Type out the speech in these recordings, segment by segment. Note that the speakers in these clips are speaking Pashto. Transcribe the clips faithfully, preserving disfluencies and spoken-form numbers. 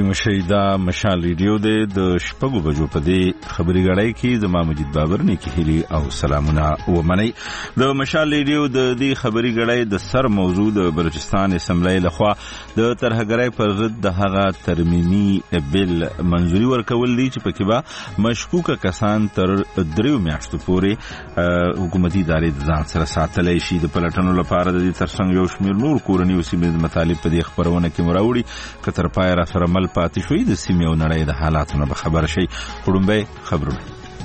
مشیدا مشال ریډیو د شپږو بجو په دې خبري غړای کې د ما مجید بابر نه کې هلي او سلامونه و منی د مشال ریډیو د دې خبري غړای د سر موضوع د بلوچستان اسمبلی لخوا د ترهګرۍ پر ضد د هغه ترمیمي بل منځوري ورکول دي چې پکې به مشکوک کسان تر دریو میاشتو پورې حکومتي ادارې ځان سره ساتلای شي د پلټنو لپاره د ترڅنګ یو شمېر نور کورنی او سیمه مطالب په دې خبرونه کې مراوړي کتر پای را سره مل پاتې شوی د سیمې او نړۍ د حالاتونو به خبر شي. وړومبی خبرونه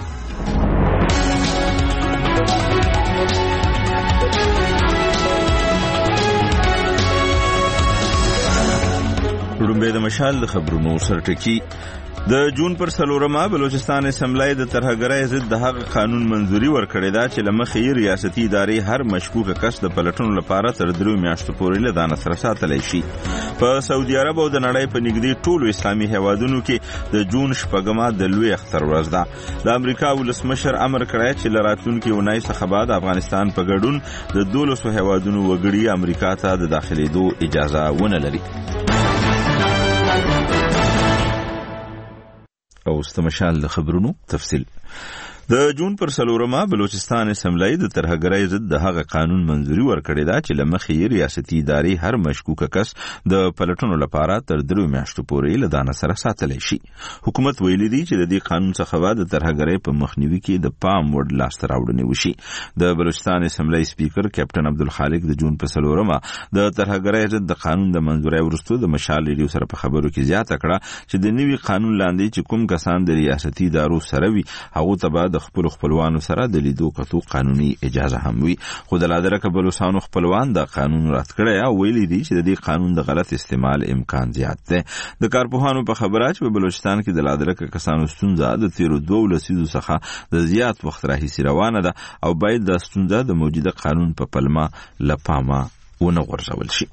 وړومبی د مشال د خبرونو سرټکی د جون پر څلورمه بلوچستان اسمبلی د ترهګرۍ ضد د هغه قانون منځوري ورکړی دا چې لمخې ریاستي ادارې هر مشکوک کس د پلټنو لپاره تر دریو میاشتو پورې له ځان سره ساتلی شي. په سعودي عرب او د نړۍ په نږدې ټولو اسلامي هیوادونو کې د جون شپږمه د لوی اختر ورځ ده. د امریکا ولسمشر امر کړی چې له راتلونکي اونۍ څخه بعد افغانستان په ګډون د دولسو هیوادونو وګړي امریکا ته د داخلېدو اجازه ونه لري. او استمشال د خبرونو تفصیل. د جون پر څلورمه بلوچستان اسمبلی د ترهګرۍ ضد د هغه قانون منځوري ورکړی دا چې لمخې ریاستي ادارې هر مشکوک کس د پلټنو لپاره تر دریو میاشتو پورې له ځان سره ساتلی شي. حکومت ویلي دی چې د دې قانون څخه بعد د ترهګرۍ په مخنیوي کې د پام وړ لاسته راوړنې وشي. د بلوچستان اسمبلی سپیکر کیپټن عبدالخالق د جون په څلورمه د ترهګرۍ ضد د قانون د منځورۍ وروسته د مشال ریډیو سره په خبرو کې زیاته کړه چې د نوي قانون لاندې چې کوم کسان د ریاستي ادارو سره وي هغو ته به د خپل خپلوانو سره د لیدو کتو قانوني اجازه هم وي. خو د لادرکه بلوچستانو خپلوان د قانون رد کړی او ویلي دي چې د دې قانون د غلط استعمال امکان زیات دی. د کارپوهانو په خبره چې په بلوچستان کې د لادرکه کسانو ستونزه د تیرو دوه لسیزو څخه د زیات وخت راهیسې روانه ده او باید د ستونزه د موجوده قانون په پلمه له پامه ونه غورځول شي.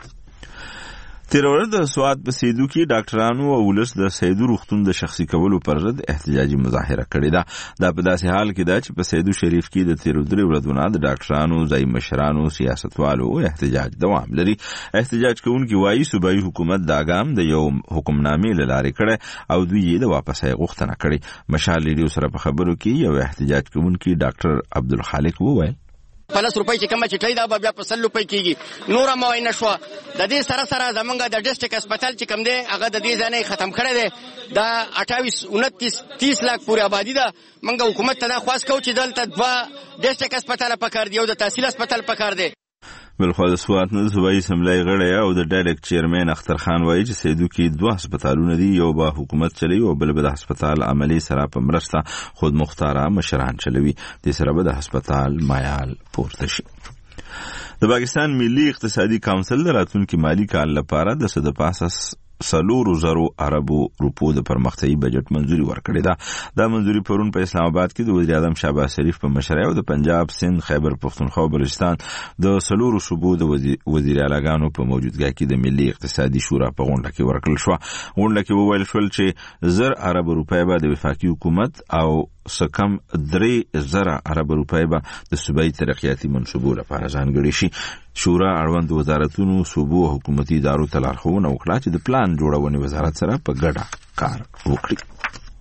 تیر ورځ د سوات په سیدو کې ډاکټرانو او ولس د سیدو روغتون د شخصي کولو پر ضد احتجاجي مظاهره کړې ده. دا په داسې حال کې ده چې په سیدو شریف کې د تیر درې ورځې د ډاکټرانو ځای مشرانو سیاستوالو احتجاج دوام لري. احتجاج کوونکي وایي صوبایي حکومت دا ګام د یو حکمنامې له لارې کړی او دوی یې د واپسۍ غوښتنه کړې. مشال ریډیو سره په خبرو کې یو احتجاج کوونکي ډاکټر عبدالخالق وویل پلس روپۍ چې کومه چټۍ دا بیا په سل روپۍ کېږي. نوره معاینه شوه د دې سره سره زمونږ د ډسټرک هسپتال چې کوم دی هغه د دې ځای نه ختم کړی دی. دا اټاویس انتیس تیس لاک پورې آبادي ده. موږ حکومت ته دا خواست کوو چې دلته دوه ډسټرک هسپتاله پکار دی او د تحصیل هسپتال پکار دی. بلخوا د سوات نه د صوبایي اسمبلی غړی او د ډایرکټ چیرمن اختر خان وایي چې سیدو کې دوه هسپتالونه دي، یو به حکومت چلوي او بل به د هسپتال عملي سره په مرسته خود مختاره مشران چلوي. دې سره به د هسپتال معیار پورته شي. د پاکستان ملي اقتصادي کونسل د راتلونکي مالي کال لپاره د څه د پاسه سلورو زرو عربو روپو د پرمختیايي بجټ منځوري ورکړې ده. دا منځوري پرون په اسلام آباد کې د وزیر اعظم شهباز شریف په مشرۍ او د پنجاب، سند، خیبر پختونخوا او بلوچستان د سلورو صوبو د وزیر اعلیګانو په موجودګۍ کې د ملي اقتصادي شورا په غونډه کې ورکړل شو. غونډه کې وویل شول چې زر عرب روپۍ به د وفاقي حکومت او سکم درې زره عرب روپۍ به د صوبایي ترقیاتي منصوبو لپاره ځانګړي شي. شورا اړوند وزارتونو، صوبو او حکومتي ادارو ته لارښوونه وکړه چې د پلان جوړونې وزارت سره په ګډه کار وکړي.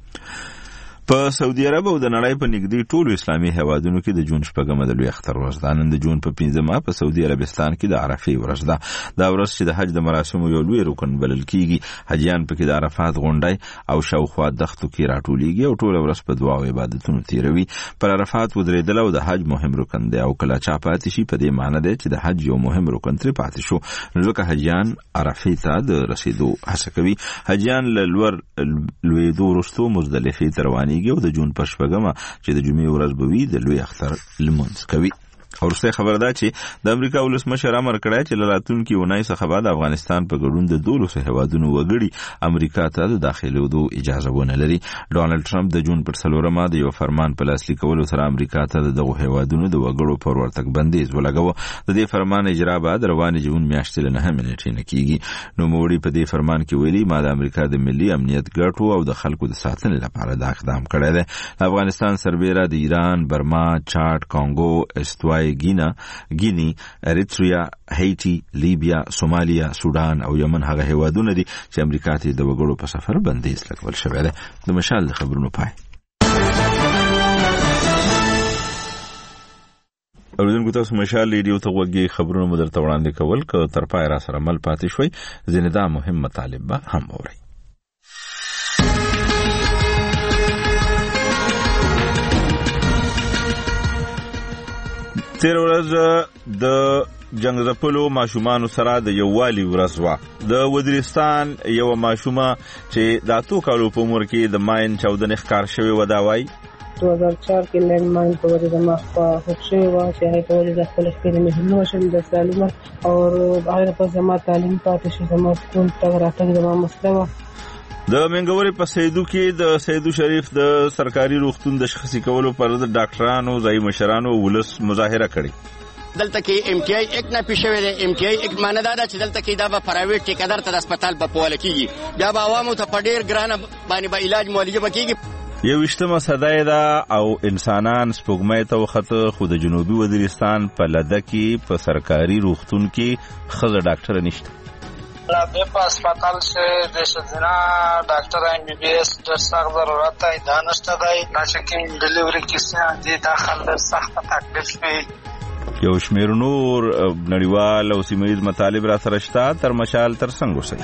په سعودي عرب او د نړۍ په نږدې ټولو اسلامي هیوادونو کې د جون شپږمه د لوی اختر ورځ ده. نن د جون په پنځمه په سعودي عربستان کې د عرفې ورځ ده. دا ورځ چې د حج د مراسمو یو لوی رکن بلل کیږي. حجیان پکې د عرفات غونډۍ او شاوخوا دښتو کې راټولیږي او ټوله ورځ په دعا او عبادتونو تیروي. پر عرفات ودرېدل او د حج مهم رکن دی او کله چا پاتې شي په دې معنی دی چې د حج یو مهم رکن ترې پاتې شو. ځکه حجیان عرفې ته د رسیدو هڅه کوي. حجیان له لوړ لوېدو وروسته مزدلفې ته روانېږي او د جون په شپږمه چې د جمعې ورځ به وي د لوی اختر لمونځ کوي. ورسته خبر ده چې د امریکا ولسمشر امر کړی چې له راتلونکي اونۍ څخه بعد افغانستان په ګډون د دولسو هیوادونو وګړي امریکا ته د داخلېدو اجازه ونه لري. ډونالډ ټرمپ د جون پر څلورمه د یو فرمان په لاسلیک کولو سره امریکا ته د دغو هیوادونو د وګړو پر ورتګ بندیز ولګاوه. د دې فرمان اجرا بعد روانې جون میاشتې له نهمې نیټې نه کېږي. نوموړي په دې فرمان کې ویلي ما د امریکا د ملي امنیت ګټو او د خلکو د ساتنې لپاره دا اقدام کړی دی. افغانستان سربیره د ایران، برما، چاډ، کانګو، استوای، ویسټای ګینا ګینی اریتریا هایټي لیبیا سومالیا سودان او یمن هغه هیوادونه دي چې امریکا ته د وګړو په سفر بندیز لګول شوی دی. د مشال د خبرونو پای اوریدونکو تاسو مشال ریډیو ته وګورئ خبرونه مو درته وړاندې کول که تر پای را سره مل پاتې شوي ځینې دا مهم مطالب به هم اورئ. تیر ورځ د جنگ زپلو ماشومانو سره د یووالي ورځ وه. د وزیرستان یو ماشومه چې د اتو کالو په عمر کې د ماین چاودنې ښکار شوې وه دا وایي دو هزار چار کې لینډ ماین په وجه د مخ په خوب شوې وه چې هغې په وجه د خپل خپلې مې هم وشم د سالمه او هغې په زما تعلیم پاتې شو زما سکول تګ راتګ زما مسله وه. د منګورې په سیدو کې د سیدو شریف د سرکاري روغتون د شخصي کولو پر د ډاکټرانو ځایي مشرانو ولس مظاهره کړې. دلته کې ایم ټي آی اکټ نه پیښوي دی. ایم ټي آی اکټ معنی دا ده چې دلته کې دا به پرایویټ ټیکدار ته د هسپتال په پوله کېږي بیا به عوامو ته په ډېر ګرانه باندې به علاج معالجه به کېږي. یوویشتمه صدۍ ده او انسانان سپوږمۍ ته وخته خو د جنوبي وزیرستان په لده کې په سرکاري روغتون کې ښځه ډاکټره نشته. لابے په هسپتال سے د ښځینه ډاکټر ایم بی بی ایس ډېر سخت ضرورت دی دا نشته دی. دا چې کوم ډلیوري کیسې دي دا خلک ډېر سخت تکلیف کوي. یو شمېر نور نړیوال او سیمه ییز مطالب را سره شته تر مشال تر څنګ اوسئ.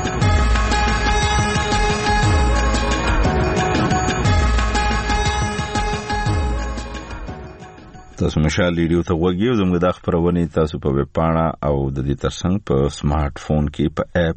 تاسو مشال ریډیو ته وګورئ او زموږ د خبرونه تاسو په ویب پاڼه او د دې ترڅنګ په سمارټ فون کې په اپ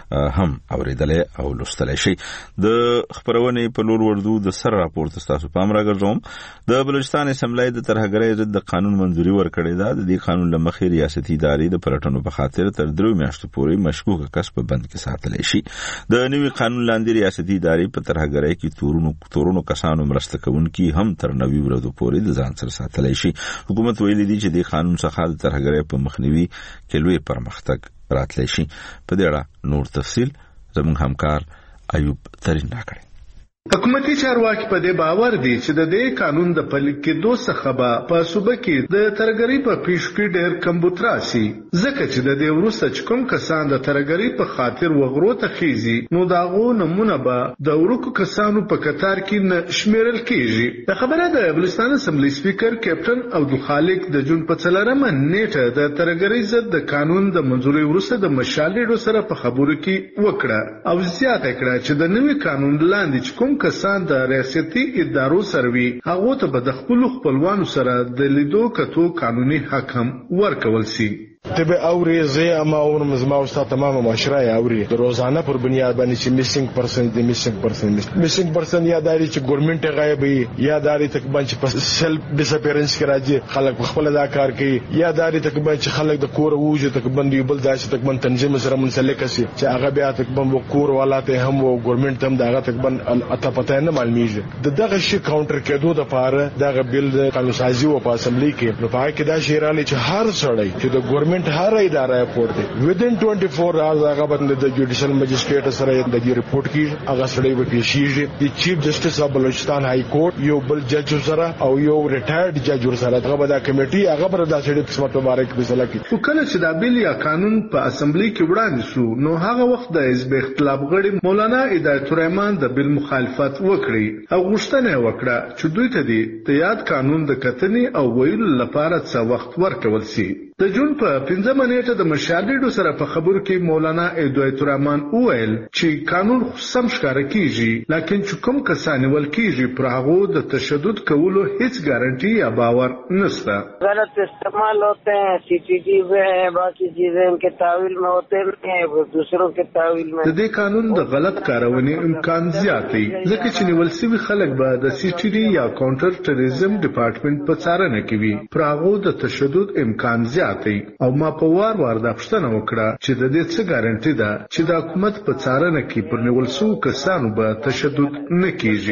هم اوریدلې او لوستلې شي. د خبرونه په لور وردو د سر راپورټ تاسو پام راګرځوم. د بلوچستان اسمبلی د ترهګرۍ ضد د قانون منځوري ورکړې ده. د دې قانون لمخې ریاستي ادارې د پلټنو په خاطر تر درې میاشتو پورې مشکوک کس په بند کې ساتلی شي. د نوي قانون لاندې ریاستي ادارې په ترهګرۍ کې تورونو تورونو کسانو مرسته کوونکي هم تر نوي ورځو پورې د ځان سره ساتلی شي. حکومت ویلي دی چې د قانون څخه د ترهګرۍ په مخنیوي کې لوی پرمختګ راتلی شي. په دې اړه نور تفصیل زموږ همکار ایوب ترین راکړي. حکومتي چارواکي په دې باور دي چې د دې قانون د پلي کېدو څخه به په صوبه کې د ترهګرۍ په پیښو کې ډېر کمبود راسي ځکه چې د دې وروسته چې کوم کسان د ترهګرۍ په خاطر وغرو ته خېږي نو د هغو نمونه به د ورکو کسانو په کتار کې نه شمیرل کېږي. د خبره د بلوچستان اسمبلی سپیکر کیپټن عبدالخالق د جون په څلورمه نیټه د ترهګرۍ ضد د قانون د منځوري وروسته د مشال ریډیو سره په خبرو کې وکړه او زیاته کړه چې د نوي قانون لاندې چې کوم کسان د ریاستي ادارو سره وي هغه ته به د خپل خپلوانو سره د لیدو کتو قانوني حق هم ورکول شي. تبه اوري زي اما اور مزما او تمام معاشره اوري روزانه پر بنیاد باندې چې میسنګ پرسن دي میسنګ پرسن میسنګ پرسن یا داري چې ګورنمنت غایب وي یا داري تقریبا چې سیلف ډیسپیرنس کې راځي خلک خپل دا کار کوي یا داري تقریبا چې خلک د کور ووجه تقریبا دی بل داسې تقریبا تنظیم سره منسلک شي چې هغه بیا تقریبا کور والاته هم او ګورنمنت هم دا تقریبا اته پته نه معلومیږي. د دغه شي کاونټر کېدو د پاره دغه بیل قانون سازي او په اسمبلی کې نو پای کې دا شیراله چې هر سړی چې د ګورنمنت هر اداره رپورټ دی within twenty-four hours هغه باندې د جوډیشل مجسټریټ سره د دې رپورټ کې هغه سړی به پیشیږي. د چیف جسټس اف بلوچستان های کورټ یو بل جج سره او یو ریټایرډ جج سره هغه به دا کمیټي هغه پر دا سړی قسمت مبارک فیصله کوي. کله چې دا بیل یا قانون په اسمبلی کې وړاندې شو نو هغه وخت د حزب اختلاف غړي مولانا هدایت الرحمن د بیل مخالفت وکړي او غوښتنه وکړه چې دوی ته د یاد قانون د کتنې او ویلو لپاره څه وخت ورکول شي. د جون په پنځمه نیټه د مشال ریډیو سره په خبرو کې مولانا هدایت الرحمن وویل چې قانون سم ښکاره کیږي لیکن چې کوم کسان ول کیږي پر هغه د تشدد کولو هیڅ ګارانټي یا باور نشته. غلط استعمال ہوتے ہیں سی ٹی ٹی وی ہے باقی چیزیں ان کے تعویل میں ہوتے ہیں دوسروں کے تعویل میں. د دې قانون د غلط کارونې امکان زیات دی ځکه چې نیول شوي خلک به د سی ټي ډي یا کاونټر ټیرریزم ډپارټمنټ په څارنه کې وي پر هغه د تشدد امکان زیات او ما په وار وار د پښتنه وکړه چې د دې څه ګارانټي ده چې د حکومت په څارنه کې پر نیول شو کسانو به تشدد نه کیږي.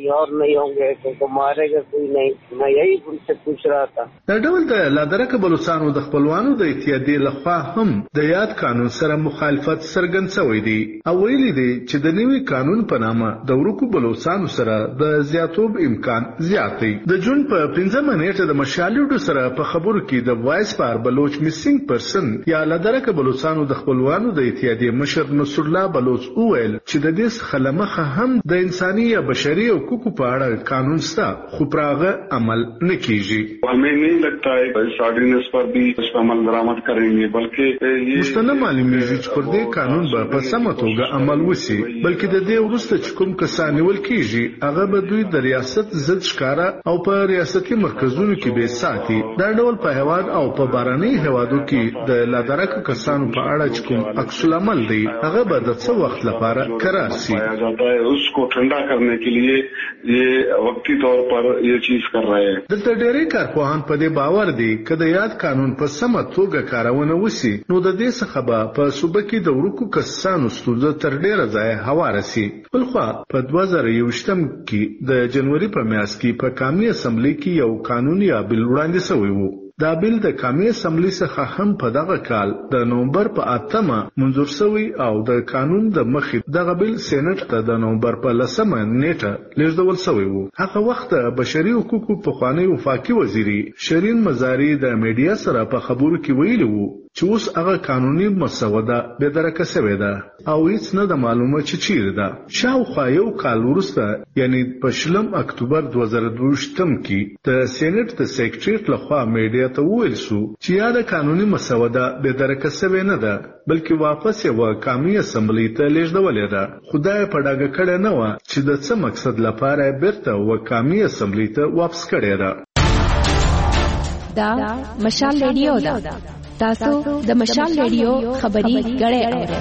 कहीं और नहीं होंगे, क्योंकि मारेगा कोई नहीं। मैं यही उनसे पूछ रहा था। دا ډول د لادرکه بلوچستان د خپلوانو د اتحادیې لخوا هم د یاد قانون سره مخالفت څرګند شوی دی او ویلي دی چې د نوي قانون په نامه د ورکو بلوچستان سره د زیاتوب امکان زیات دی. د جون په پنځمه نیټه د مشالډو سره په خبرو کې د وایس پار بلوچ میسینګ پرسن یا لادرکه بلوچستان د خپلوانو د اتحادیې مشر نصر الله بلوچ وویل چې د دې خلمخه هم د انساني یا بشري حقوقو په اړه قانون شته خو پراغه عمل نه کیږي. हमें नहीं लगता है इस ऑर्डिनेंस पर भी इस पर अमल दरामद करेंगे, बल्कि ये مستنه معلومیږي چې پر دې قانون به په سمه توګه عمل وشي، بلکې د دې وروسته چې کوم کسان نیول کیږي هغه به دوی د ریاست ضد ښکارا او په ریاستي مرکزونو کې به ساتي. دا ډول په هواد او په باراني هوادو کې د لادرکه کسانو په اړه چې کوم عکس العمل دی هغه به د څه وخت لپاره قرار شي. उसको ठंडा करने के लिए ये वक्ती तौर पर ये चीज कर रहे हैं. د ډېری کارپوهان په دې باور دي چې د یاد قانون په سمه توګه کارونه وشي نو د دې څخه به په صوبه کې د ورکو کسانو ستونزه تر ډېره ځایه هواره شي. بلخوا په دوه زره یوویشتم کې د جنوري په میاشت کې په قومي اسمبلی کې یو قانوني بل وړاندې شوی و. دا بیل د قومي اسمبلی څخه هم په دغه کال د نومبر په اتمه منظور شوی او د قانون د مخې دغه بیل سېنات ته د نومبر په لسمه نیټه لیږدول شوی و. هغه وخت بشري حقوقو پخوانی وفاقي وزیري شیرین مزاري د میډیا سره په خبرو کې ویلي وو چې اوس هغه قانوني مسوده به درکه شوې ده او هیڅ نه د معلومه چې چیرې ده. شاوخوا یو کال وروسته یعنی په شلم اکتوبر دوه زره دوهویشتم کې د سېنات د سیکریټریټ لخوا میډیا ته وویل شو چې یاده قانوني مسوده به درکه شوې نه ده بلکې واپس یې و قومي اسمبلی ته لیږدولې ده. خدای په ډاګه کړی نه وه چې د څه مقصد لپاره بیرته و قومي اسمبلی ته واپس کړې ده. دا مشال ریډیو ده. تاسو د مشال ریډیو خبري غړې اورئ.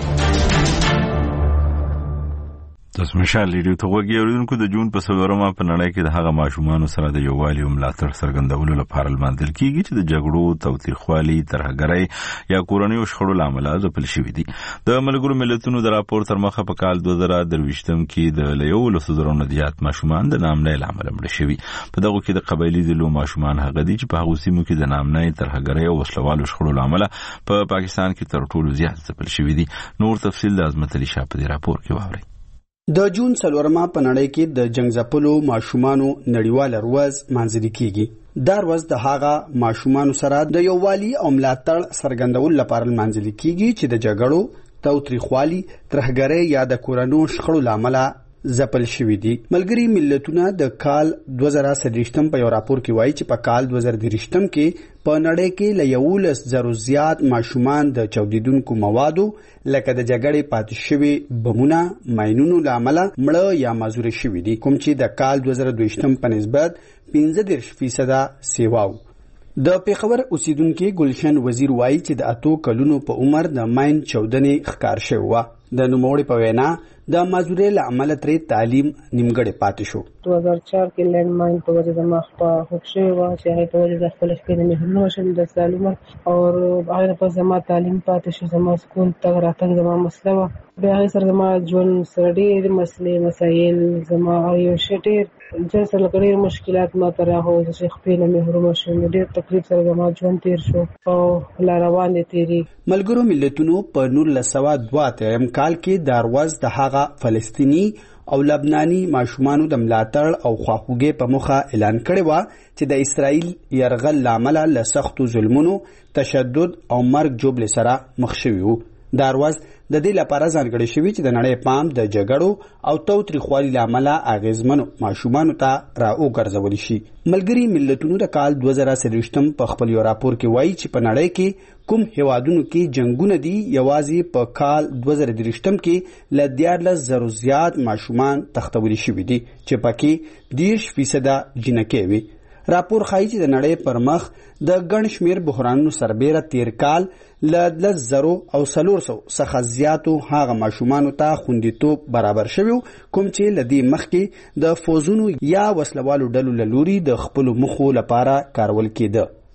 تاسو مشال ریډیو ته وګورئ. اوریدونکو د جون په څلورمه په نړۍ کې د هغه ماشومان سره د یووالي او ملاتړ څرګندولو لپاره لمانځل کیږي چې د جګړو، توتیخوالي، ترهګرۍ یا کورنیو شخړو لامل ځپل شوي دي. د ملګرو ملتونو د راپور تر مخه په کال دوه زره درویشتم کې د لیو لسو زرو نه زیات ماشومان د نامنۍ لامل مړ شوي. په دغه کې د قبایلي ډلو ماشومان هغه دي چې په هغو سیمو کې د نامنۍ، ترهګرۍ او وسلوالو شخړو لامل په پاکستان کې تر ټولو زیات ځپل شوي دي. نور تفصیل د عظمت علي شاه په دې راپور کې واورئ. د جون څلورمه په نړۍ کې د جنگ ځپلو ماشومانو نړیواله ورځ مانځل کیږي. دا ورځ د هغه ماشومانو سره د یووالي او ملاتړ څرګندولو لپاره مانځل کیږي چې د جګړو، توتریخوالي، ترهګرۍ یا د کورنیو شخړو لامل ځپل شوي دي. ملګري ملتونه د کال دوه زره سدرشتم په یو راپور کې وایي چې په کال دوه زره دریشتم کې په نړۍ کې له یولس زرو زیات ماشومان د چاودیدونکو موادو لکه د جګړې پاتې شوي بمونه، ماینونو لامل مړه یا معذور شوي دي، کوم چې د کال دوه زره دوهشتم په نسبت پنځه دېرش فیصده سیواو. د پیښور اوسیدونکو ګلشن وزیر وایي چې د اتو کلونو په عمر د ماین چاودنې ښکار شوی و. د نوموړي په وینا د معذورۍ له امله ترې تعلیم نیمګړی پاتې شو. دوه هزار چار کې لینډ ماین په وجه د مخ په خوب شوی و چې هغې په وجه د خپل ښکلې مهرونه وشم د سال عمر او هغې په زما تعلیم پاتې شو، زما سکول تګ راتګ زما مسله وه. بیا هغې سره زما ژوند سره ډېرې مسلې مسایل زما یو شی ډېر ځان سره لکه ډېر مشکلات ما ته راغلل چې خپې نه محرومه شوم. ډېر تکلیف سره زما ژوند تېر شو او لا روان دی تېرېږي. ملګرو ملتونو په نولس سوه دوه اتیا کال کې دا ورځ د هغه فلسطیني او لبناني ماشومانو د ملاتړ او خواخوږۍ په موخه اعلان کړی و چې د اسرائیل یرغل لامل له سختو ظلمونو، تشدد او مرګ جوړ سره مخ شوی وو. دا ورځ د دې لپاره ځانګړې شوې چې د نړۍ پام د جګړو او توتریخوالي لامل اغیزمنو ماشومانو ته را وګرځول شي. ملګري ملتونو د کال دوه زره سدرشتم په خپل یو راپور کې وایي چې په نړۍ کې کوم هیوادونو کې جنگونه دي یوازې په کال دوه زره دریشتم کې له دیارلس زرو زیات ماشومان تختولی شوي دي چې پکې دېرش فیصده جنکۍ وي. راپور ښایي چې د نړۍ پر مخ د ګڼ شمېر بحرانونو سربیره تیر کال له لس زرو او څلور سوو څخه زیاتو هغه ماشومانو ته خوندیتوب برابر شوی کوم چې له دې مخکې د فوزونو یا وسلوالو ډلو له لوري د خپلو موخو لپاره کارول کېده.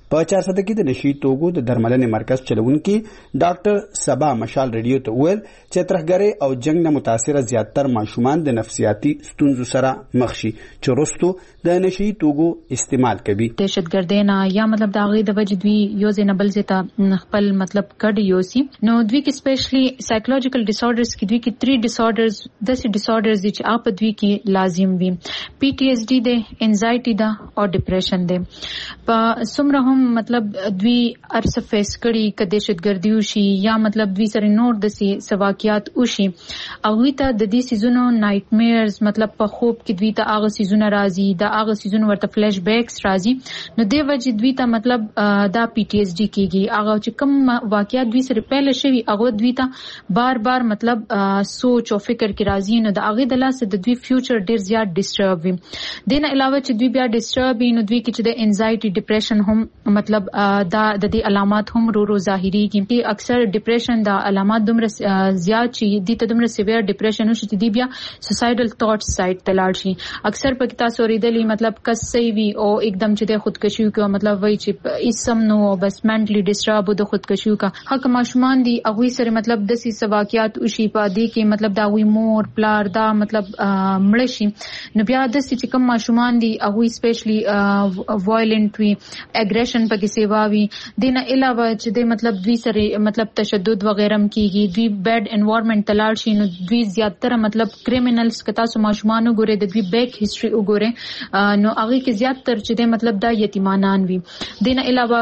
په چارسده کې د نشي توکو د درملنې مرکز چلونکي ډاکټر سبا مشال ریډیو ته وویل چې ترهګرۍ او جنگ نه متاثره زیاتره ماشومان د نفسیاتي ستونزو سره مخ شي چې وروسته د نشي توکو استعمال کوي. دهشتګردۍ نه یا مطلب د هغې د وجې دوی یو ځای نه بل ځای ته خپل مطلب کډ یوسي. نو دوی کې سپیشلی سایکولوژیکل ډیسارډرز کې دوی کې تھری ډیسارډرز داسې ډیسارډرز دي چې هغه په دوی کې لازم وي. پی ټي ایس ډي دی، انزایټي ده او ډپریشن دی. په څومره هم مطلب دوی ارڅه فیس کړي که دهشتګردي وشي یا مطلب دوی سره نور داسې سواقعات وشي، هغوی ته د دې څیزونو نایټ میرز مطلب په خوب کې دوی ته هغه څیزونه راځي، د هغه څیزونو ورته فلیش بیکس راځي. نو دې وجې دوی ته مطلب دا پی ټي ایس ډي کېږي. هغه چې کوم واقعات دوی سره پیله شوي هغه دوی ته بار بار مطلب سوچ او فکر کې راځي. نو د هغې د لاسه د دوی فیوچر ډېر زیات ډسټرب وي. دې نه علاوه چې دوی بیا ډسټرب وي نو دوی کې چې د انزایټي ډپریشن هم مطلب دا د دې علامات هم رو رو ظاهريږي. چې اکثر ډپریشن د علامات دومره زیات شي دي ته دومره سیویر ډپریشن وشي چې دی بیا سوسایډل ثاټس سایډ ته لاړ شي. اکثر په تاسو اوریدلې مطلب کس صحیح وي او एकदम چې د خودکشي کوي مطلب وایي چې اسم نو بس منټلی ډسټرب او د خودکشي کا حق ماشومان دي هغه سره مطلب د سي سواقعات وشي په دې کې مطلب دا وی مور پلار دا مطلب مړ شي. نو بیا د سي چې کوم ماشومان دي هغه سپیشلی وایلنت وي، اګریشن په کې سیوا وي. دینه علاوه چې د مطلب دوی سره مطلب تشدد وغیرہ کیږي، دوی بیډ انوایرنمنت تلاړ شي نو دوی زیاتره مطلب کریمینلز کتا سو ماشومان وګوره د دوی بیک هیستوري وګوره نو هغه کې زیاتره چې د مطلب دا یتیمانان وي. دینه علاوه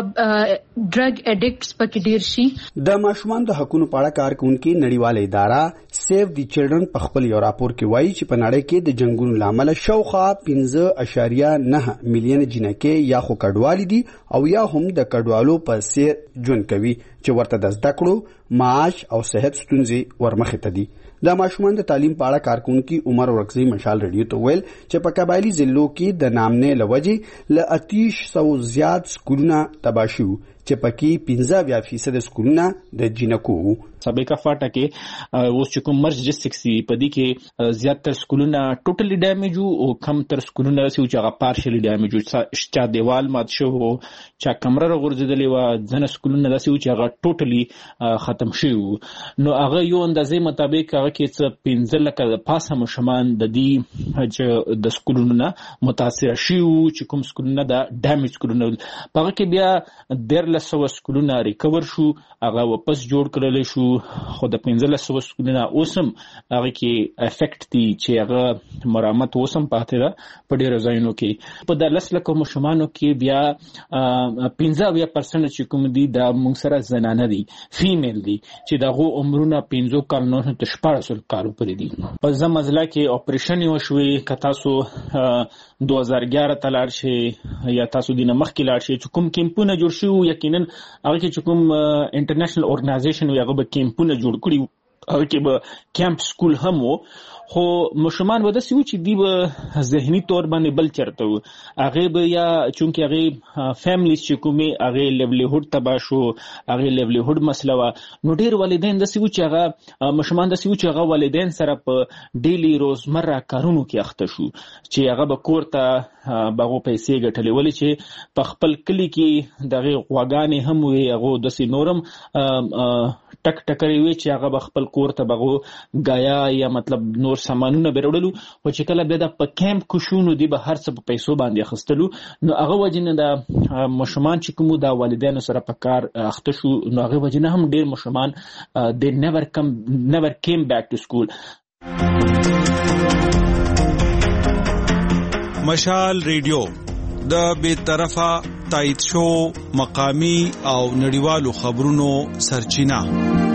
ډرګ اډیکټس پکې ډیر شي. د ماشومان د حقوقو په اړه کارکونکو نړیواله اداره سیو دی چلډرن په خپل یو راپور کې وایي چې په نړۍ کې د جنگونو لامل شاوخوا پنځه اشاریه نه میلیون جنکې یا خو کډوالي دي او یا هم د کډوالو په سیر ژوند کوي چې ورته د زده کړو، معاش او صحت ستونزې ورمخې ته دي. د ماشومان د تعلیم په اړه کارکونکي عمر ورکزی مشال ریډیو ته ویل چې په قبایلی ضلعو کې د نامنې لوجې ل اتیش سو زیات سکولونه تباه شو چې پکې پنځه اویا فیصد سکولونه د جنکو وو. سابقه فاټه کې اوس چې کوم مرج ډسټرکټ سي په دې کې زیاتره سکولونه ټوټلی ډیمیج او کم تر سکولونه سي چې هغه پارشلی ډیمیج او چا دیوال مات شو چا کمره غورځېدلې و، ځنه سکولونه داسې و چې هغه ټوټلی ختم شوي وو. نو هغه یو اندازې مطابق هغه کې څه پنځه لکه د پاسه ماشومان د دې چې د سکولونو نه متاثره شوي وو چې کوم سکولونه د ډیمیج سکولونه په هغه کې بیا دیارلس سوه سکولونه ریکور شو، هغه واپس جوړ کړلی شو. خو د پنځلس سوه سکولونه اوس هم هغه کې افیکټ دي چې هغه مرامت اوس هم پاتې ده په ډېرو ځایونو کې. په د لس لکو ماشومانو کې بیا پنځه اویا پرسنټ چې کوم دي دا موږ سره زنانه دي، فیمیل دي چې د هغو عمرونه پنځو کالونو تر شپاړسو کالو پورې دي. په زه مزله کې اپریشن یې وشوې که تاسو دو هزار ګیاره ته لاړ شئ یا تاسو دې نه مخکې لاړ شئ چې کوم کیمپونه جوړ شوي یقینا هغه کې چې کوم انټرنیشنل ارګنایزیشن وي هغه به کیمپونه جوړ کړي، هغه کې به کیمپ سکول هم و. خو ماشومان به داسې و چې دوی به ذهني طور باندې بل چېرته وو. هغې به یا چونکې هغې فیملیز چې کومې هغې لیولیهوډ تباه شو، هغې لیولیهوډ مسله وه. نو ډېر والدین داسې و چې هغه ماشومان داسې و چې هغه والدین سره په ډیلی روزمره کارونو کې اخته شو چې هغه به کور ته به هغو پیسې ګټلې، ولې چې په خپل کلي کې د هغې غواګانې هم وې، هغو داسې نور هم ټک ټکرې وې چې هغه به خپل کور ته به هغو ګایا یا مطلب نور سامانونه به راوړلو. خو چې کله بیا د په کیمپ کې شو نو دوی به هر څه په پیسو باندې اخیستلو. نو هغه وجې نه د ماشومان چې کوم د والدینو سره په کار اخته شو نو هغې وجې نه هم ډېر ماشومان they never come never came back to school. مشال ریډیو د بې طرفه تایید شو مقامی او نړیوالو خبرونو سرچینه.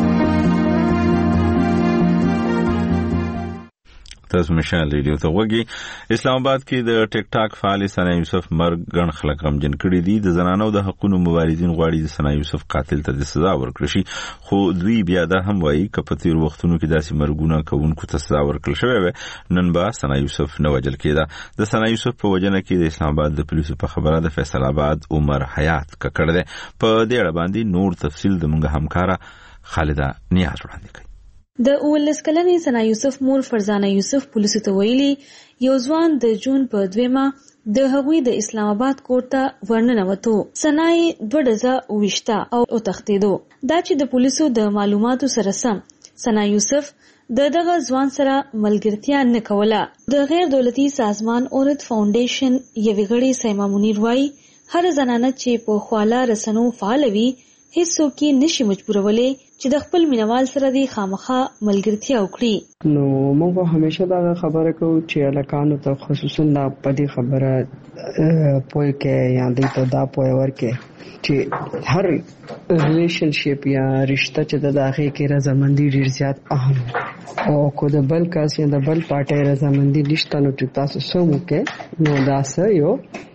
تاسو مشال ریډیو ته وګورئ. اسلام آباد کې د ټیک ټاک فعال ثنا یوسف مرګ ګڼ خلک غمجن کړي دي. د زنانو د حقوقو مبارزین غواړي د ثنا یوسف قاتل ته د سزا ورکړي شي، خو دوی بیا دا هم وایي چې په تیر وختونو کې داسې مرګونه کوونکو ته سزا ورکړل شوې وي نن به ثنا یوسف نه وژل کېده. د ثنا یوسف په وجنه کې د اسلام آباد د پولیسو په خبره د فیصل آباد عمر حیات ککړ دی. په دې اړه باندې نور تفصیل د موږ همکاره خالده نیاز وړاندې کوي. د اولس کلنې ثنا یوسف مور فرزانه یوسف پولیسو ته ویلي یو ځوان د جون په دویمه د هغوی د اسلام آباد کور ته ورننوتو. سنای دوه ډزه وشتا او تختیدو. دا چې د پولیسو د معلوماتو سره سم سنا یوسف د دغه ځوان سره ملګرتیا نه کوله. د غیر دولتي سازمان اورت فاونډیشن یوې غړي سیما منیر وایي هر زنانه چې په خواله رسنو فعال وي هیڅوک یې نشي مجبورولې چې د خپل مینوال سره د خامخا ملګرتیا وکړي. نو موږ همیشه دا خبره کوو چې الکانو ته خصوصا دا پدې خبره پوي کې یا د ته دا پوي ورکه چې هر ریلیشنشپ یا رشتہ چې د داخې کې رضامندي ډیر زیات اهم او کو د بل کس یا د بل پارټي رضامندي نشته نو چې تاسو سمو کې نو دا سه یو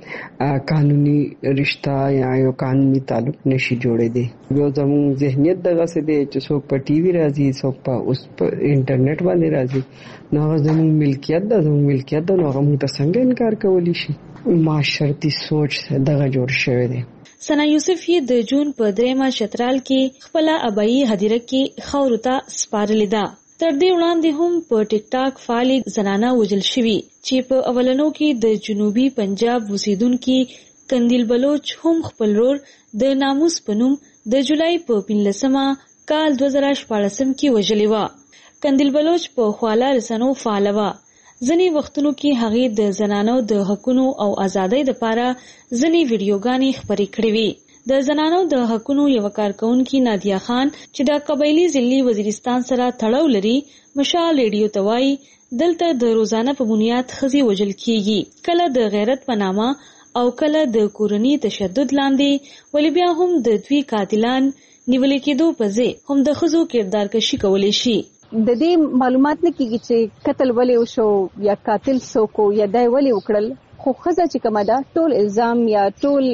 قانوني رشتہ یا یو قانوني تعلق نشي جوړې دي. یو زموږ ذهنیت دغه څه دی چې څوک په ټي وي راځي څوک په اوس په انټرنیټ باندې راځي نو هغه زموږ ملکیت ده زموږ ملکیت ده نو هغه موږ ته څنګه انکار کولی شي. معاشرتي سوچ دغه جوړ شوی دی. سنا یوسف یې د جون په دریمه چترال کې خپل ابایي هدیره کې خاورو ته سپارلې ده. تر دې وړاندې هم په ټیک ټاک فعال زنانه وژل شوي چې په اولنو کې د جنوبي پنجاب اوسیدونکي کندیل بلوچ هم خپل رور د ناموس په نوم د جولای په پنځلسمه کال دوه زره شپاړسم کې وژلې وه. کندیل بلوچ په خواله رسنو فعال وه. ځینې وختونو کې هغې د زنانو د حقونو او ازادۍ لپاره ځینې ویډیوګانې خپرې کړې وې. د زنانو د حقونو یو کارکونکي نادیا خان چې د قبایلی ضلعي وزیرستان سره تړاو لري مشال ریډیو ته وایي دلته د روزانه په بنیاد ښځې وژل کیږي کله د غیرت په نامه او کله د کورني تشدد لاندې ولې بیا هم د دوی قاتلان نیول کېدو په ځای هم د ښځو کردار کشي کولی شي. د دې معلومات نه کیږي چې قتل ولې وشو یا قاتل څوک یا دای ولې وکړل خو ښځه چې کومه ده ټول الزام یا ټول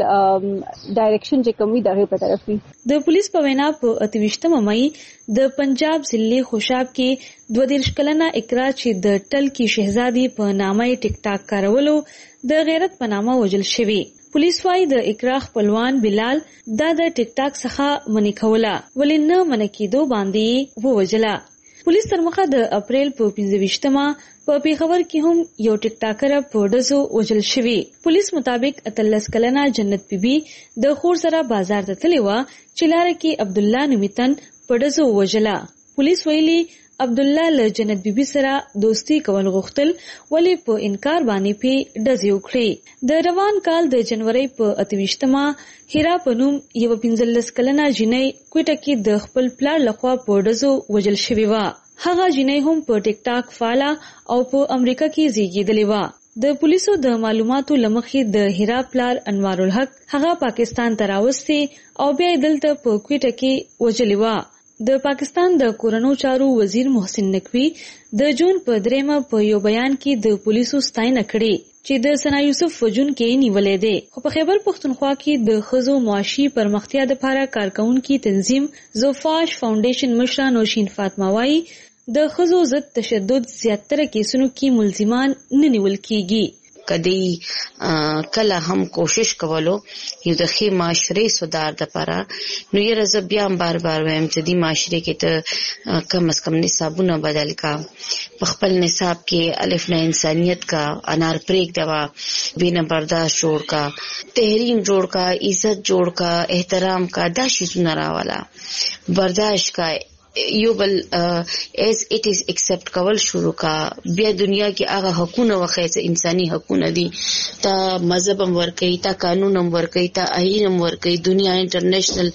ډایرکشن چې کوم وي دغه په طرف وي. د پولیس په وینا په اتویشتمه مئی د پنجاب ضلع خوشاب کې دوه دېرش کلنه اقرا چې د ټلکی شهزادي په نامه ټیک ټاک کارولو د غیرت په نامه وژل شوی. پولیس وايي د اقرا خپلوان بلال دا د ټیک ټاک څخه منی کوله ولې نه منکیدو باندې ووجله. پولیس تر مخه د اپریل په پنځه ویشتمه په پیښور کې هم یو ټیک ټاکر په ډزو وژل شوی. پولیس مطابق اتلس کلنه جنت بیبي د خور سره بازار ته تللی و چې لاره کې عبد الله نومیتن په ډزو وژله. پولیس ویلي عبد الله له جنت بیبي سره دوستی کول غوښتل ولې په انکار باندې پی ډزې وکړي. د روان کال د جنوري په اتویشتمه هیرا په نوم یو پنځلس کلنه جنۍ کوټه کې د خپل پلار لخوا په ډزو وژل شوی و. هغه جنۍ هم په ټیک ټاک فعاله او په امریکا کې زیږیدلې و. د پولیسو د معلوماتو لمخې د هیرا پلار انوار الحق هغه پاکستان ته راوستي او بیا دلته په کوټه کې وژلې و. د پاکستان د کورونو چارو وزیر محسن نقوی د جون په دریمه په یو بیان کې د پولیسو ستاینه کړې چې د سنا یوسف وجون کې نیولې ده. خو په خیبر پختونخوا کې د ښځو معاشي پرمختیا لپاره کارکونکو تنظیم زوفاش فاونډیشن مشره نوشین فاطمه وايي د ښځو ضد تشدد زیاتره کیسونو کې ملزمان نه نیول کیږي. کدی کله هم کوشش کولو یو د خې معاشري سودار د پاره نو یې رز بیا بار بار وایم چې دی معاشري کې ته کم از کم نصابونه بدل کا په خپل نصاب کې الف نه انسانيت کا انار پریک دوا بینه برداشت جوړ کا تحریم جوړ کا عزت جوړ کا احترام کا دا شی سونه راوالا برداشت کا یو بل ایز اٹ از ایکسپٹ کول شروع کا بیا دنیا کې هغه حقوقونه وخیسه انساني حقوقونه دي تا مذهب هم ورکي تا قانون هم ورکي تا آئین هم ورکي دنیا انټرنیشنل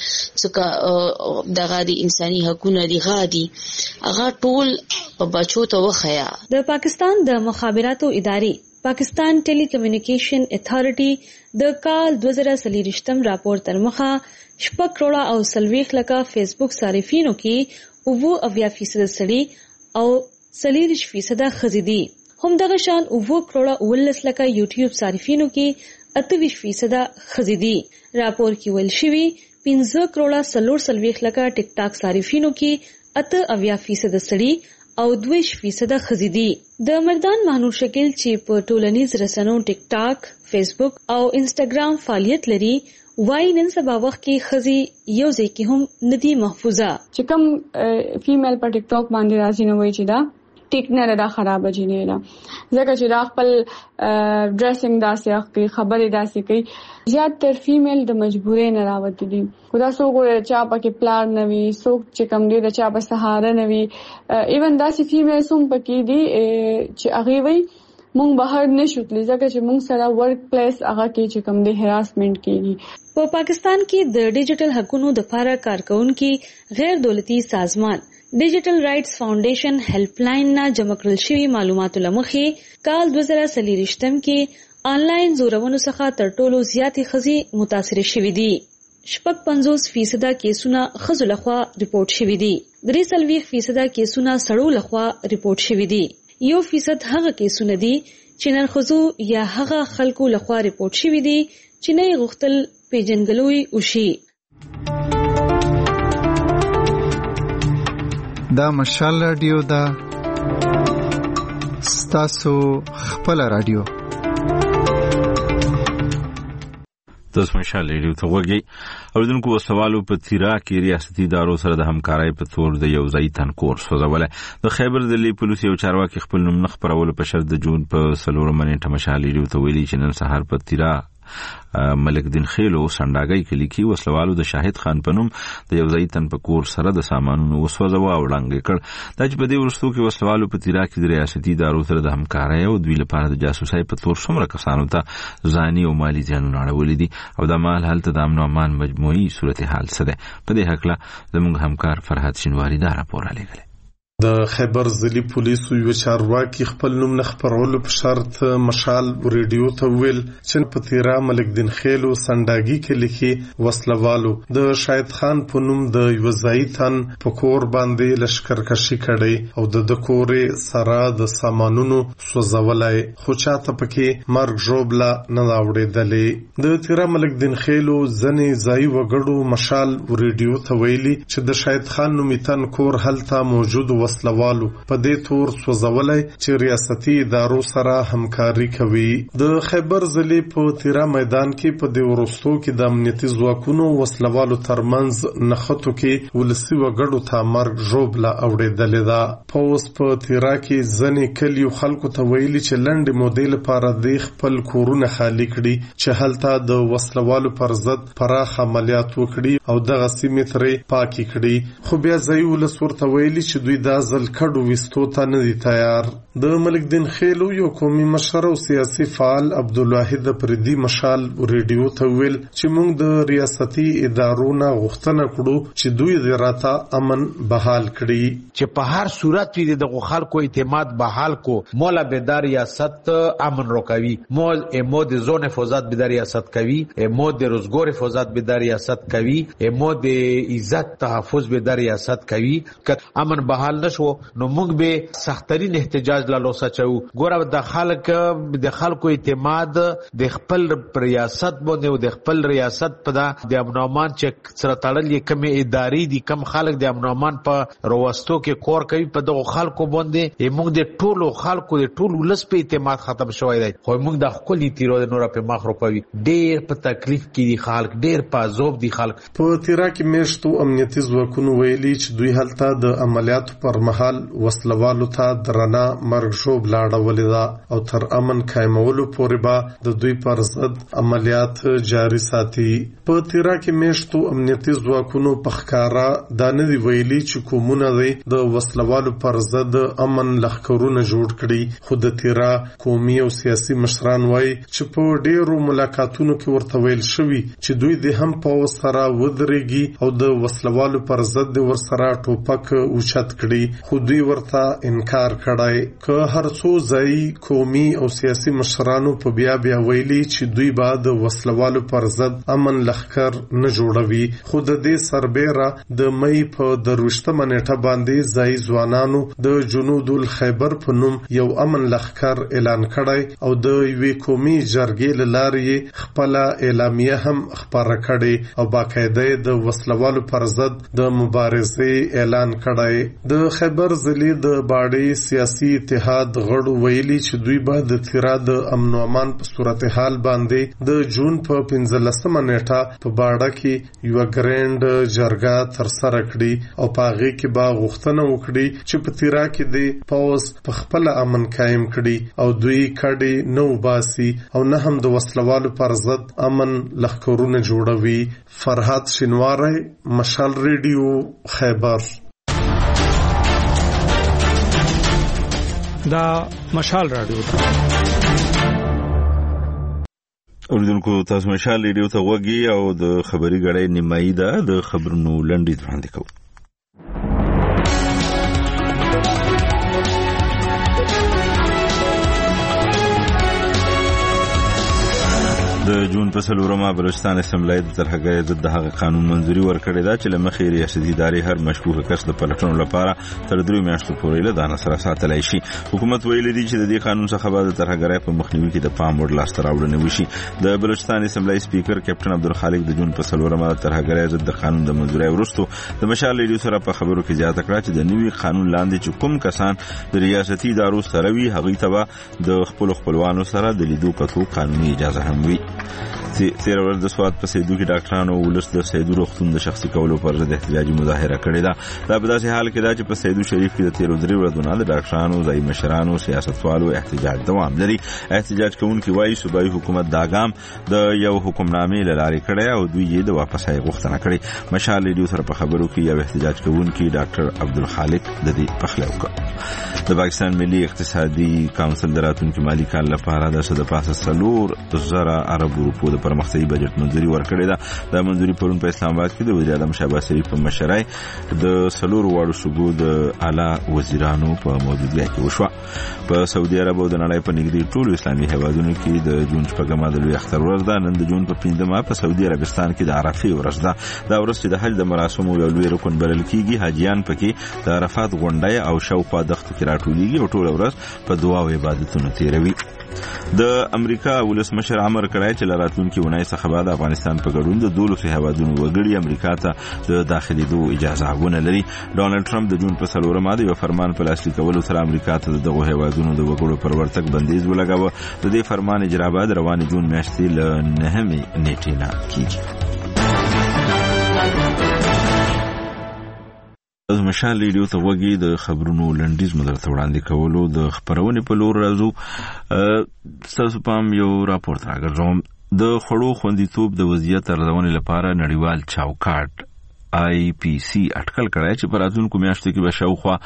څخه دغه دي انساني حقوقونه دي غادي هغه ټول په بچو ته وخیا. د پاکستان د مخابراتو ادارې پاکستان ټیلی کمیونیکیشن اتھارټي د کال دوه زره څلوېښتم راپور تر مخه شپږ کروڑه او څلوېښت لکه فیسبوک صارفینو کې اووه اویا فیصد سړي او څلوېښت فیصد ښځې دي. همدغه شان اووه کروڑه اوولس لکه یوټیوب صارفینو کې اته ویشت فیصد ښځې دي. راپور کې ویل شوي پنځه کروڑه څلور څلوېښت لکه ټیک ټاک صارفینو کې اته اویا فیصد سړي او دویشت فیصد ښځې دي. د مردان مانور شکل چې په ټولنیز رسنو ټیک ټاک فیسبوک او انسټاګرام فعالیت لري وای نن سبا وخت کې خزي یو ځای کې هم ندي محفوظه چې کوم فیمیل په ټیک ټاک باندې راځي نو وای چې دا ټیک نه دا خراب جنې دا ځکه چې دا خپل ډریسینګ داسې اخلي خبرې داسې کوي زیات تر فیمیل د مجبورې نه راوتی دي خدا سو ګوره چا پکې پلان نه وي څوک چې کم دی د چا په سهاره نه وي ایون داسې فیمیل سوم پکې دي چې هغه وي مونږ بهر نشو تللی ځکه چې مونږ سره ورک پلیس هغه کې چې کم دی هراسمنت کیږي په پاکستان کې د ډیجیټل حقوقو د لپاره کارکونکو غیر دولتي سازمان ډیجیټل رائټس فاونډیشن هیلپ لاین نه جمع کړل شوی معلوماتو لمخې کال دوه زره څلوېښتم کې آنلاین زورونو څخه تر ټولو زیاتې ښځې متاثر شوې دي. شپږ پنځوس فیصده کیسونه ښځو لخوا ریپورټ شوي دي. درې څلوېښت فیصده کیسونه سړو لخوا ریپورټ شوي دي. یو فیصد هغه کیسونه دي چې نر ښځو یا هغه خلکو لخوا ریپورټ شوي دي چې نه یې غوښتل پیژندګلوي وشي. دا مشال رادیو دا ستاسو خپل رادیو تاسو مشال رادیو ته وګورئ. اوریدونکو سوالو په تیرا کې ریاستي ادارو سره د همکارۍ په تور د یو ځای تنکور سوزوله د خیبر ضلع پولیس یو چارواکي خپل نوم نه خبرول په شرط د جون په سلور منېټه مشال رادیو ته ویلي چې نن سهار په تیرا ملک دین خیلو سنداګي کلی کې وسلوالو د شاهد خان پنوم د یو ځای تن په کور سره د سامانونو وسوځوا او وړاندې کړ. دا چې په دې ورستو کې وسلوالو په تیرا کې د ریاستي ادارو سره د همکارۍ او دوی لپاره د جاسوسۍ په تور څومره کسانو ته ځاني او مالی زیانونه اړولي دي او د مال هلته د امن او امان مجموعي صورتحال څه ده. په دې حق لا زموږ همکار فرحت شینواری دا راپور لګل. د خیبر ضلع پولیسو یو چارواکي خپل نوم نه خبرولو په شرط مشال ریډیو ته ویل چې په تیرا ملک دین خیلو سنداګي کې لیکي وسلوالو د شاهد خان په نوم د یو ځای تن په کور باندې لشکرکشي کړي او د کورې سره د سامانونو سوځولای خو چاته پکې مرګ جوړبلا نه راوړېدلې. د تیرا ملک دین خیلو ځنې ځای وګړو مشال ریډیو ته ویلي چې د شاهد خان نوم تن کور هلته موجود وسلوالو په دې تور سوځولای چې ریاستي ادارو سره همکاري کوي. د خیبر ضلع په تیرا میدان کې په دې ورستو کې د امنیتي ځواکونو وسلوالو ترمنځ نخښتو کې ولسي وګړو ته مرګ ژوبله اوړېدلې ده. په اوس په تیرا کې ځنې کلیو خلکو ته ویلي چې لنډې مودې لپاره د خپل کورونه خالي کړي چې هلته د وسلوالو پر ضد پراخ عملیات وکړي او دغه سیمې ترې پاکي کړي. خو بیا ځای ولس ورته ویلي چې دوی دا ځل کډو وستو ته نه دي تیار. د ملک دین خیلو یو قومي مشر او سیاسي فعال عبدالواحد پردي مشال ریډیو ته ویل چې موږ د ریاستي ادارو نه غوښتنه کړو چې دوی د راته امن بحال کړي چې په هر صورت وي د خلکو اعتماد بحال کو مولا به ریاست امن روکوي مول امو د زون حفاظت به ریاست کوي امو د روزګار حفاظت به ریاست کوي امو د عزت تحفظ به ریاست کوي که امن بحال نشو نو موږ به سخترین احتجاج لا لوسچو. ګوره د خلک د خلکو اعتماد د خپل ریاست باندې او د خپل ریاست په د امن امان چې سره تړلې کوم ادارې دي کم خلک د امن امان په روستو کې کور کوي په دغه خلکو باندې موږ د ټولو خلکو د ټولو ولس په اعتماد ختم شوی دی. خو موږ د خپل تیرو د نور په مخ روپوي ډېر په تکلیف کې دي خلک ډېر په عذاب دي خلک. په تیرا کې میشتو امنیتي ځواکونو ویلي چې دوی هلته د عملیاتو پر مهال وسلوالو ته درنه مرګ ژوب لاړولې ده او تر امن قائمولو پورې به د دوی پر ضد عملیات جاري ساتي. په تیرا کې میشتو امنیتي ځواکونو په ښکارا دا نه دی ویلي چې کومونه دی د وسلوالو پر ضد امن لښکرونه جوړ کړي. خو د تیرا قومي او سیاسي مشران وایي چې په ډیرو ملاقاتونو کې ورته ویل شوي چې دوی د هم په سره ودرېږي او د وسلوالو پر ضد ورسره ټوپک اوچت کړي. خو دوی ورته انکار کړای. که هر څو ځای قومي او سیاسي مشرانو په بیا بیا ویلي چې دوی به د وسلوالو پر ضد امن لښکر نه جوړوي. خو د دې سربیره د مې په دروشتمه نیټه باندې ځای ځوانانو د جنوب الخیبر په نوم یو امن لښکر اعلان کړی او د یوې قومي جرګې له لارې خپل اعلامیه هم خپاره کړې او باقاعده د وسلوالو پر ضد د مبارزې اعلان کړی. د خیبر ضلع د باډي سیاسي اتحاد غړو ویلي چې دوی به د تیرا د امن او امان په صورتحال باندې د جون په پنځلسمه نیټه په باډه کې یو ګرانډ جرګه تر سره کړي او په هغه کې به غوښتنه وکړي چې په تیرا کې د پاوز په خپل امن قائم کړي او دوی کډي نو باسي او نه هم د وسلوالو پر ضد امن لخرونه جوړوي. فرحات شینواری، مشال ریډیو، خیبر. دا مشال رادیو اوریدونکو تاسو مشال ریډیو ته وګورئ او د خبري غړې نیمایي ده د خبرونو لنډي وړاندې کوو. د جون په څلورمه بلوچستان اسمبلی د ترهګرۍ ضد هغه قانون منځوري ورکړې ده چې له مخې ریاستي ادارې هر مشکوک کس د پلټنو لپاره تر درې میاشتو پورې له ځان سره ساتلی شي. حکومت ویلي دی چې د دې قانون څخه به د ترهګرۍ په مخنیوي کې د پام وړ لاسته راوړنې وشي. د بلوچستان اسمبلی سپیکر کیپټن عبدالخالق د جون په څلورمه د ترهګرۍ ضد د قانون د منځوري وروسته د مشال ریډیو سره په خبرو کې زیاته کړه چې د نوي قانون لاندې چې کوم کسان د ریاستي ادارو سره وي هغوی ته به د خپلو خپلوانو سره د لیدو کتو قانوني اجازه هم وي. تیر ورځ د سواد په سیدو کې ډاکټرانو ولس د سیدو روغتون د شخصي کولو پر ضد احتجاجي مظاهره کړې ده. دا په داسې حال کې ده چې په سیدو شریف کې د تیر درې ورځې نه د ډاکټرانو، ځایي مشرانو، سیاستوالو احتجاج دوام لري. احتجاج کوونکي وایي صوبایي حکومت دا ګام د یو حکمنامې له لارې کړی او دوی یې د واپسۍ غوښتنه کړې. مشال ریډیو سره په خبرو کې یو احتجاج کوونکي ډاکټر عبدالخالق د دې پخلی وکړ. د پاکستان ملي اقتصادي کونسل د راتلونکي مالي کال لپاره د څه د پاسه څلور زره اربو روپو د پرمختیایي بجټ منځوري ورکړې ده. دا منځوري پرون په اسلام آباد کې د وزیر اعظم شهباز شریف په مشرۍ د څلورو واړو صوبو د اعلی وزیرانو په موجودیت کې وشوه. په سعودي عرب او د نړۍ په نږدې ټولو اسلامي هیوادونو کې د جون شپږمه د لوی اختر ورځ ده. نن د جون په پنځمه په سعودي عربستان کې د عرفې ورځ ده. دا ورځ چې د حج د مراسمو یو لوی رکن بلل کېږي. حاجیان پکې د عرفات غونډۍ او شاوخوا دښتو کې راټولیږي او ټوله ورځ په دعا او عبادتونو تیروي. د امریکا ولسمشر امر کړی چې راتلونکي اونۍ څخه بعد افغانستان په ګډون د دولسو هیوادونو وګړي امریکا ته د داخلېدو اجازه ونه لري. ډانلډ ټرمپ د جون په څلورمه د یو فرمان په لاسلیک کولو سره امریکا ته د دغو هیوادونو د وګړو پر ورتګ بندیز ولګاوه. د دې فرمان اجرا به د روانې جون میاشتې له نهمې نیټې نه کیږي. از مشال ریډیو ته وګورئ د خبرونو لنډیز مدرته وړاندې کولو د خبرونې په لور راځو. ستاسو پام یو راپورټ راګرځوم. د خوړو خوندیتوب د وضعیت ارزونې لپاره نړیوال چوکاټ آی پی سی اټکل کړی چې په راتلونکو میاشتو کې به شاوخوا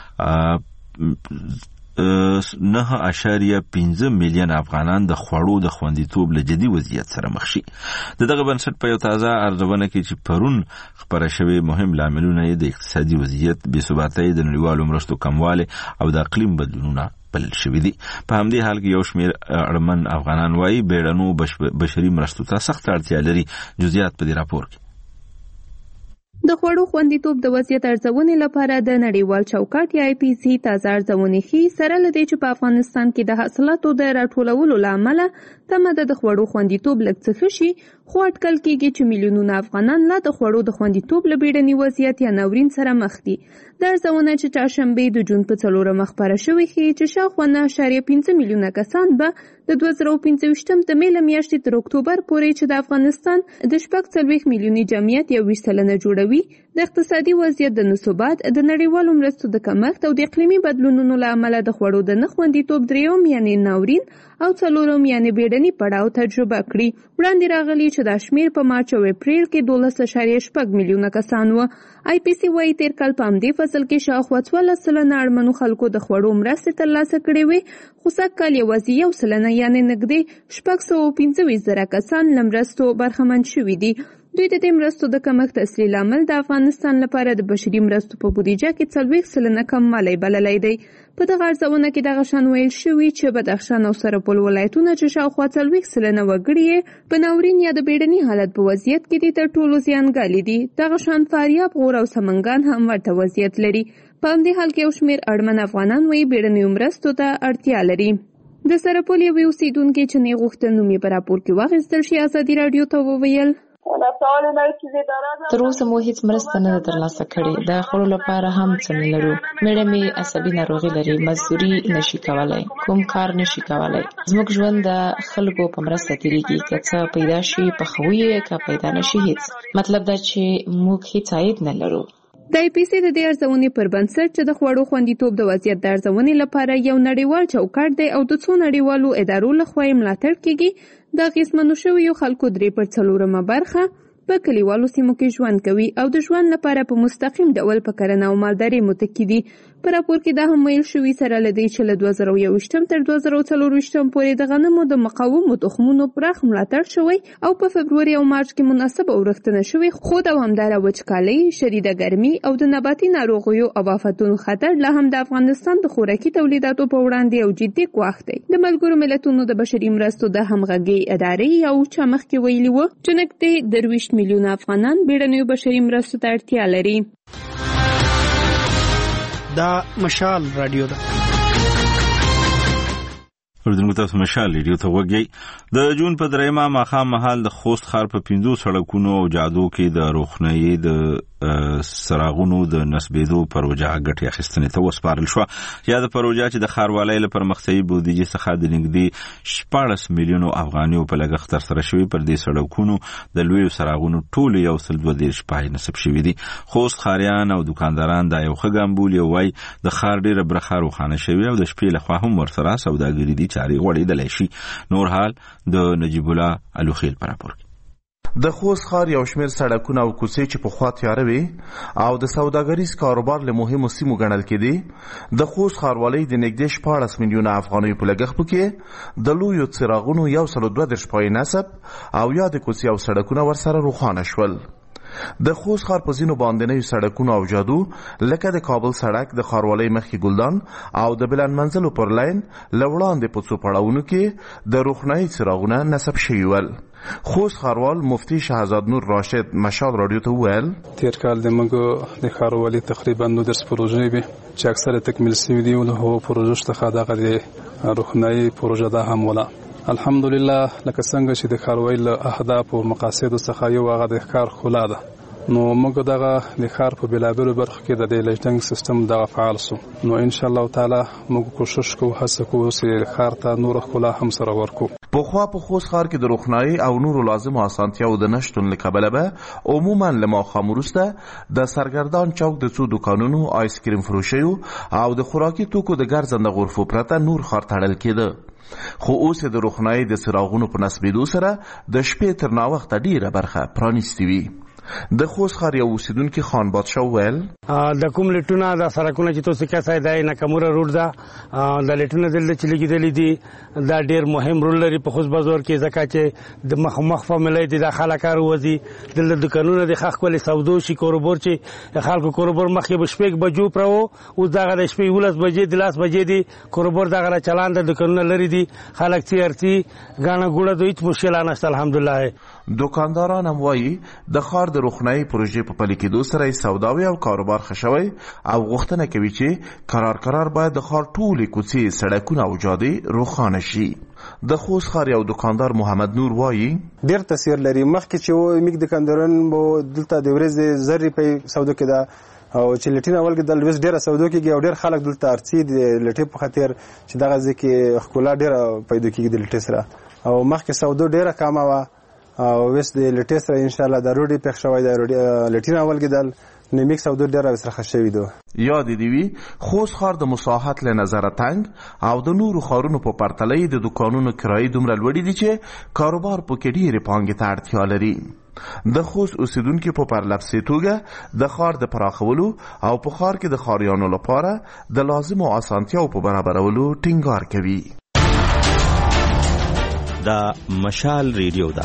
نه اشاریه پنځه میلیون افغانان د خوړو د خوندیتوب له جدي وضعیت سره مخ شي. د دغه بنسټ په یو تازه ارزونه کې چې پرون خبره شوې مهم لاملونه یې د اقتصادي وضعیت، بې ثباتۍ، د نړیوالو مرستو کموالی او د اقلیم بدلونونه بلل شوي دي. په همدې حال کې یو شمېر اړمن افغانان وایي بیړنو بشري مرستو ته سخت اړتیا لري. جزئیات په دې راپور کې. د خوړو خوندیتوب د وضعیت ارزونې لپاره د نړیوال چوکاټ یا آی پی سی تازه ارزونې ښیي سره له دې چې په افغانستان کې د حاصلاتو د راټولولو له امله تمه ده د خوړو خوندیتوب لږ څه ښه شي، خو اټکل کېږي چې میلیونونه افغانان لا د خوړو د خوندیتوب له بیړني وضعیت یا ناورین سره مخ دي. د ارزونه چې چهارشنبې د جون په څلورمه خپره شوې ښیي چې شاوخوا نه اعشاریه پنځه میلیونه کسان به د دوه زره پنځه ویشتم د مې له میاشتې تر اکتوبر پورې چې د افغانستان د شپږ څلوېښت میلیوني جمعیت یو ویشت سلنه جوړوي د اقتصادي وضعیت د نثبات، د نړیوالو مرستو د کمښت او د اقلیمي بدلونونو له امله د خوړو د نه خوندیتوب درېیم یعنې ناورین او څلورم یعنې بیړني پړاو تجربه کړي. وړاندې راغلي چې دا شمېر په مارچ او اپریل کې دولس اعشاریه شپږ میلیونه کسان وو. آی پی سی وايي تیر کال په همدې فصل کې شاوخوا څوارلس سلنه اړمنو خلکو د خوړو مرستې ترلاسه کړې وې، خو سږ کال یوازې یو سلنه یعنې نږدې شپږ سوه پنځه ویشت زره کسان له مرستو برخمن شوي دي. دوی د دې مرستو د کمښت اصلي لامل د افغانستان لپاره د بشري مرستو په بودیجه کې څلوېښت سلنه کموالی بللی دی. په دغه ارزونه کې دغه شان ویل شوي چې بدخشان او سرپل ولایتونه چې شاوخوا څلوېښت سلنه وګړي یې په ناورین یا د بیړني حالت په وضعیت کې دي تر ټولو زیانګالي دي. دغه شان فاریاب، غور او سمنګان هم ورته وضعیت لري. په همدې حال کې یو شمېر اړمن افغانان وایي بیړنیو مرستو ته اړتیا لري. د سرپل یوې اوسېدونکې چې نه غوښتل نوم یې په راپور کې واخیستل شي ازادي راډیو ته وویل تر اوسه مو هیڅ مرسته نه ترلاسه کړې. د خوړو لپاره هم څه نه لرو. مېړه مې عصبي ناروغي لري، مزدوري نشي کولای، کوم کار نشي کولای. زموږ ژوند د خلکو په مرسته تیریږي. که څه پیدا شي پخوي، که پیدا نشي هیڅ. مطلب دا چې موږ هیڅ عاید نه لرو. د آی پی سی د دې ارزونې پر بنسټ چې د خوړو خوندیتوب د وضعیت د ارزونې لپاره یو نړیوال چوکاټ دی او د څو نړیوالو ادارو لخوا یې ملاتړ کیږي، د اغېزمنو شویو خلکو درې پر څلورمه برخه په کلیوالو سیمو کې ژوند کوي او د ژوند لپاره په مستقیم ډول په کرنه او مالدارۍ متکي دي. په راپور کې دا هم ویل شوي سره له دې چې له دوه زره یوویشتم تر دوه زره څلورویشتم پورې د غنمو د مقاومو تخمونو پراخ ملاتړ شوی او په فبروري او مارچ کې مناسبه ورښتنه شوې، خو دوامداره وچکالۍ، شدیده ګرمي او د نباتي ناروغیو او آفتونو خطر لا هم د افغانستان د خوراکي تولیداتو په وړاندې یو جدي ګواښ دی. د ملګرو ملتونو د بشري مرستو د همغږۍ ادارې یو چا مخکې ویلي و چې نږدې درویشت میلیونه افغانان بیړنیو بشري مرستو ته اړتیا لري. دا مشال رادیو ده. ورته تاسو مشال رادیو ته وګورئ. د جون په دریمه ماښام مهال د خوست ښار په پنځو سړکونو او جادو کې د روښنايي د سراغونو د نسبېدو پروژه ګټه اخیستنې ته وسپارل شو. یا د پروژه چې د ښاروالۍ له پرمختیایي بودیجې څخه د نږدې شپاړس میلیونو افغانیو په لګښت ترسره شوی، پر دې سړکونو د لویو سراغونو ټول یو سل دوه دېرش پای نصب شوي دي. خوست ښاریان او دکانداران دا یو ښه ګام بولي او وایي د ښار ډېره برخه روښانه شوې او د شپې لخوا هم ورسره سوداګري دي چارې غوړېدلی شي. نور حال د نجیب الله الوخیل په راپور کې. د خوست ښار یو شمېر سړکونه او کوڅې چې پخوا تیاره وي او د سوداګریز کاروبار له مهمو سیمو ګڼل کېدې، د خوست ښاروالۍ د نږدې شپاړس میلیونه افغانیو په لګښت کې د لویو څراغونو یو سل دوه دېرش پای نصب او یا د کوڅې او سړکونه ورسره روښانه شول. د خوست ښار په ځینو باندنیو سړکونو او جادو لکه د کابل سړک د ښاروالۍ مخکې ګلدان او د بلند منزلو پر لاین له وړاندې په څو پړاوونو کې د روښنايي څراغونه نصب شوي ول. خوست ښاروال مفتي شهزاد نور راشد مشال رادیو ته وویل تیر کال د موږ د ښاروالۍ تقریبا نو درس پروژې وي چې اکثره تکمیل شوي دي او له هغو پروژو څخه دغه د روښنايي پروژه ده هم وله. الحمدلله لکه څنګه چې د ښاروالۍ له اهدافو او مقاصدو څخه یو هغه د ښار ښکلا ده، نو موږ دغه د ښار په بېلابېلو برخو کې د دې لجدنګ سیستم دغه فعال سو. نو ان شاء الله تعالی موږ کوشش کوو هڅه کوو چې ښار ته نور ښکلا هم سره ورکو. پخوا په خوست ښار کې د روښنايي او نورو لازمو اسانتیاو د نشتون له کبله به عموما له ماښام وروسته د سرګردان چوک د څو دوکانونو، آیس کریم فروشیو او د خوراکي توکو د ګرځنده غرفو پرته نور ښار تړل کېده. خو اوس د روښنايي د څراغونو په نصبېدو سره د شپې تر ناوخته ډیره برخه پرانیستې وي. د خوست ښار یو اوسیدونکي خان بادشاه وویل د کوم لیټونه د سړکونه چې تاسو کې سای دی ناکاموره روډ ده، د لیټونه دلته چې لګېدلي دي دا ډېر مهم رول لري په خوست بازار کې، ځکه چې د مخ مخ فاملۍ دي د خلک کار وځي دلته دکانونه د ښه ښکلې سودو شي، کاروبار چې خلکو کاروبار مخکې به شپږ بجو پر و اوس دغه د شپې یولس بجې د لاس بجې دي کاروبار دغه چلان د دکانونه لري دي، خلک چیرتي ګاڼه ګوړه دوی هیڅ مشکل نشته الحمدلله. دکانداران هم وایي د ښار د روښنايي پروژې په پلي کېدو سره یې سوداوي او کاروبار ښه شوی او غوښتنه کوي چې قرار قرار باید د ښار ټولې کوڅې، سړکونه او جادې روښانه شي. د خوست ښار یو دکاندار محمد نور وایي ډېر تاثیر لري. مخکې چې موږ دکانداران به دلته د ورځې زر روپۍ سودا کېده او چې لټین اول کې د لویس ډیره سودو کېږي او ډېر خلک دلته ارڅي د لټې په خاطر چې دغه ځکه ښکلا ډېره پیدا کېږي د لټې سره، او مخکې سودو ډېره کمه وه او وس د لټې سره ان شاء الله د روډي پخ شوی د لټین اول کې د نیمک سودو ډېر وسره شوی دی. یاد دی وی خوست ښار د مساحت له نظر تنگ او د نورو ښارونو په پرتله د دکانونو کرایې دومره لوړې دي چې کاروبار پکې ډېرې پانګې ته اړتیا لري. د خوست اوسیدونکو په پرلپسې توګه د ښار د پراخولو او په ښار کې د ښاریانو لپاره د لازمو اسانتیاو په برابرولو ټینګار کوي. دا مشال ریډیو ده.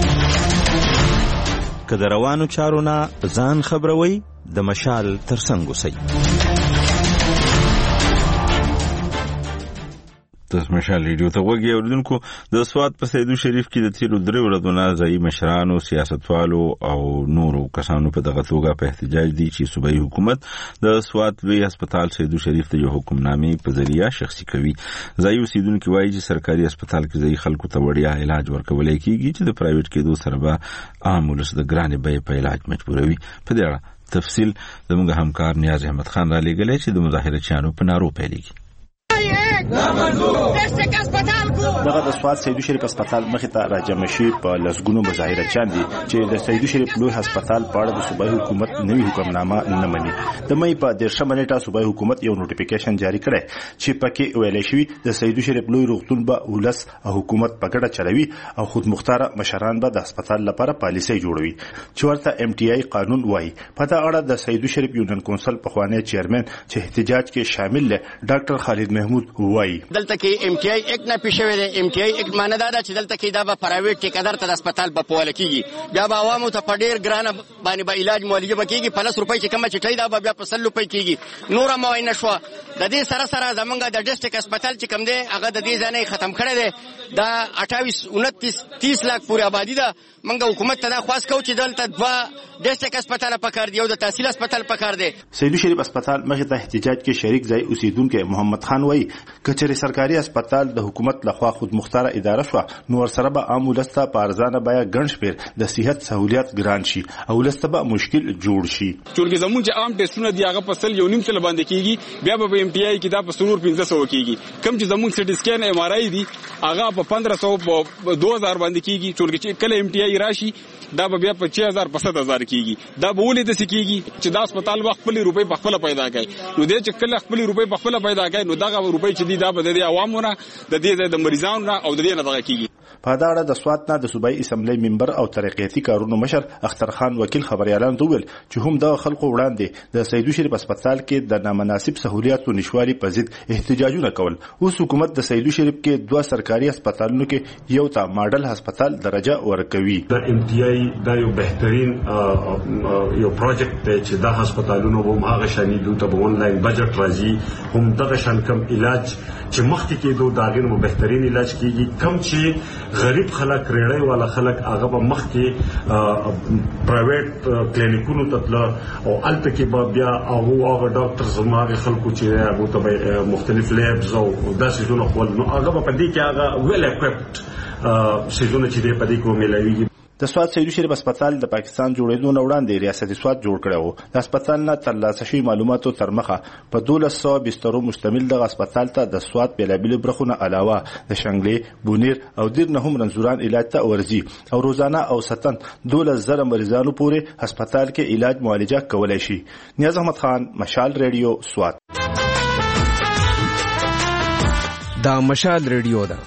که د روانو چارو نه ځان خبروي د مشال ترڅنګ اوسئ. د مشال ریډیو ته وګورئ اوردونکو د سواد په سیدو شریف کې د تیرو درې ورځو نه ځایي مشرانو سیاستوالو او نورو کسانو په دغه توګه په احتجاج دي چې صوبایي حکومت د سواد لوی هسپتال سیدو شریف ته یو حکمنامې په ذریعہ شخصي کوي. ځایي اوسیدونکو وایي چې سرکاري هسپتال کې ځایي خلکو ته وړیا علاج ورکولای کیږي چې د پرایویټ کېدو سره به عام ولس د ګرانې بیې په علاج مجبوروي. په دې اړه تفصیل زموږ همکار نیاز احمد خان را لېږلی چې د مظاهره چیانو په نارو پیلېږي. دغه د سواد سیدو شریف هسپتال مخې ته راجمع شوي په لسګونو مظاهره چیان دي چې د سیدو شریف لوی هسپتال په اړه د صوبایي حکومت نوي حکمنامه نه مني. د مې په دېرشمه نیټه صوبایي حکومت یو نوټیفیکیشن جاری کړی چې پکې ویلي شوي د سیدو شریف لوی روغتون به ولس او حکومت په ګډه چلوي او خودمختاره مشران به د هسپتال لپاره پالیسي جوړوي چې ورته ام ټي آی قانون وایي. په دا اړه د سیدو شریف یونین کونسل پخوانی چیرمن چې احتجاج کې شامل دی ډاکټر خالد محمود وایي دلته کې ام ټي آی اکټ نه پیښوي دی. ام ټي آی اکټ معنی دا ده چې دلته کې دا به پرایویټ ټیکدار ته د هسپتال په پوله کیږي، بیا به عوامو ته په ډیر ګرانه باندې به علاج معالجه وکړي. په لس روپۍ چې کومه چټۍ دا به بیا په سل روپۍ کیږي. نور معاینه شو د دې سره سره زمونږ د ډیسټریکټ هسپتال چې کوم دی هغه د دې ځای ختم کړی دی. دا اٹھائیس انتیس تیس لاک پورې آبادی ده. موږ حکومت ته دا خواست کوو چې دلته دوه ډیسټریکټ هسپتال پکار دی او د تحصیل هسپتال پکار دی. سیدو شریف هسپتال مخې ته احتجاج کې شریک ځای اوسیدونکو محمد خان وایي کچېرې سرکاري هسپتال د حکومت لخوا خود مختاره اداره شو نو ورسره به عام ولس ته په ارزانه بیه ګڼ شمېر د صحت سہولیات ګران شي او ولس ته به مشکل جوړ شي. چونکې زموږ چې عام ټیسټونه دي هغه په سل یو نیم سل باندې کیږي، بیا به ام ټي آی کې دا په څلور پنځه سوه کیږي. کوم چې زموږ سټي سکین ایم آر آی دي هغه په پندرہ سو په دو هزار باندې کیږي. چونکې چې کله ام ټي آی راشي دا به بیا په چھ هزار په سات هزار کیږي. دا به ولې داسې کیږي چې دا هسپتال به خپل روپۍ په خپل پیدا کوي. نو دې چې کله خپل روپۍ په خپل پیدا کوي نو دغه روپۍ چې دي دا به د عوامو نه د دې د مریضانو نه او د دې نه دغه کیږي. په دا اړه د سواد نه د صوبایي اسمبلی ممبر او ترقیاتي کارونو مشر اختر خان وکیل خبريالان ته ویل چې هم د خلکو وړاندې د سیدو شریف هسپتال کې د نامناسب سہولیاتو نشوالي په ضد احتجاجونه کول. اوس حکومت د سیدو شریف کې دوه سرکاري هسپتالونو کې یو ته ماډل هسپتال درجه ورکوي. د ام ټي آی دا یو بهترین یو پروجیکټ دی چې دا هسپتالونو هم هغه شانی دوی ته آنلاین بجټ راځي هم دغه شان کم علاج چې مخکې کېدو داګر مو بهترین علاج کیږي. کم چې غریب خلک ریړی والا خلک هغه په مخ کې پرایویټ کلینیکونو ته تل او الته کې به بیا هغه هغه ډاکټر زموږ خلکو چې هغه ته مختلف لیبز او داسې زونه خپل نو هغه په دې کې هغه ویل اکوپډ سيزونه چې په دې کې وملوي. د سواد سیدو شریف هسپتال د پاکستان جوړېدو نه وړاندې ریاست سواد جوړ کړی و. د هسپتال نه ترلاسه شوي معلوماتو تر مخه په دولس سوه بسترو مشتمل دغه هسپتال ته د سواد بېلابېلو برخونه علاوه د شنګلې، بونیر او دیر نه هم رنځوران علاج ته ورځي او روزانه اوسطاً دولس زره مریضانو پورې هسپتال کې علاج معالجه کولی شي. نیاز احمد خان، مشال ریډیو، سواد. دا مشال ریډیو ده.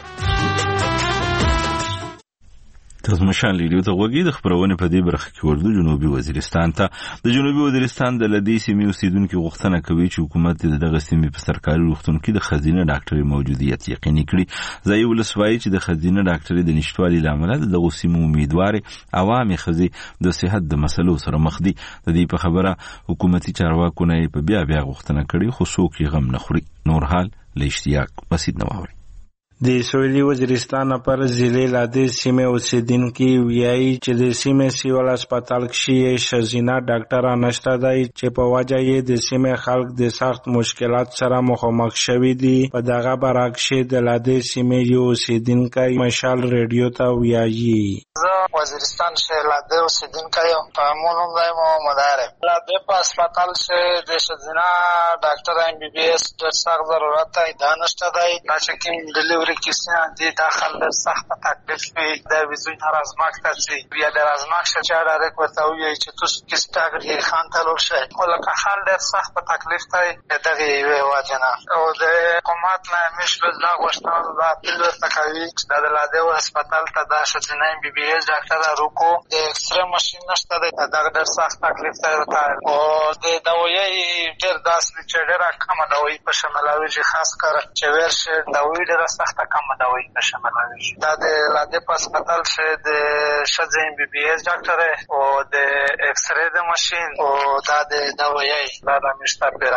تاسو مشال ریډیو ته وګورئ. د خبرونه په دې برخه کې ورته جنوبي وزیرستان ته د جنوبي وزیرستان د لدی سیمې اوسیدونکو غوښتنه کوي چې حکومت دغه سیمې په سرکاري روغتون کې د خزینه ډاکټري موجودیت یقیني کړي. ځایي ولسوالۍ چې د خزینه ډاکټري د نشټوالي لامل دغه سیمې امیدوار عوامي خزي د صحت د مسلو سره مخ دي. د دې په خبره حکومتي چارواکو نه په بیا بیا غوښتنه کړي خو څوک یې غم نه خوري. نور حال له اشتیاق بسید نه ووري. د سویلي وزیرستان پر ضلع لاده سیمه اوسیدونکو ویایي چې د سیمه سیول هسپتال کې شزینه ډاکټر نشته دی چې په وجه یې د سیمه خلک د سخت مشکلات سره مخامخ شوي دي. په دغه برعکس د لاده سیمه یو اوسیدونکو مشال ریډیو ته ویایي زه وزیرستان شهر لاده اوسیدونکو یم. په مونږ دای مو مدار لاده په هسپتال کې د شزینه ډاکټر ام بي بي اس د سخت ضرورت دی دا نشته دی چې کوم ډیلیوري کسی دی داخل در سخت تکلیف بی در ویزوی نرازمک تاچی بیا در ازمک شد چه دارک و تاویه چه توش کسی تاگر خان تلول شد ولی که حال در سخت تکلیف تای دقی واجنا و در قومت نمیش بزنا گوشتان و پیلور تکاوی در لاده و هسپتال تا داشت زنین بی بی ایز دکتر روکو در اکسره ماشین نشته در در سخت تکلیف تای تای و در دویه در داستی چه در کم دویه پشملاوی جی خاص کرد چه ورش دویه در سخت کم دوایی پشملاوی دا د لاده په هسپتال کې د شزین بی بی ایس ډاکټر او د ایکس ری د ماشین او دا د دوايي دا د مشته پیراکو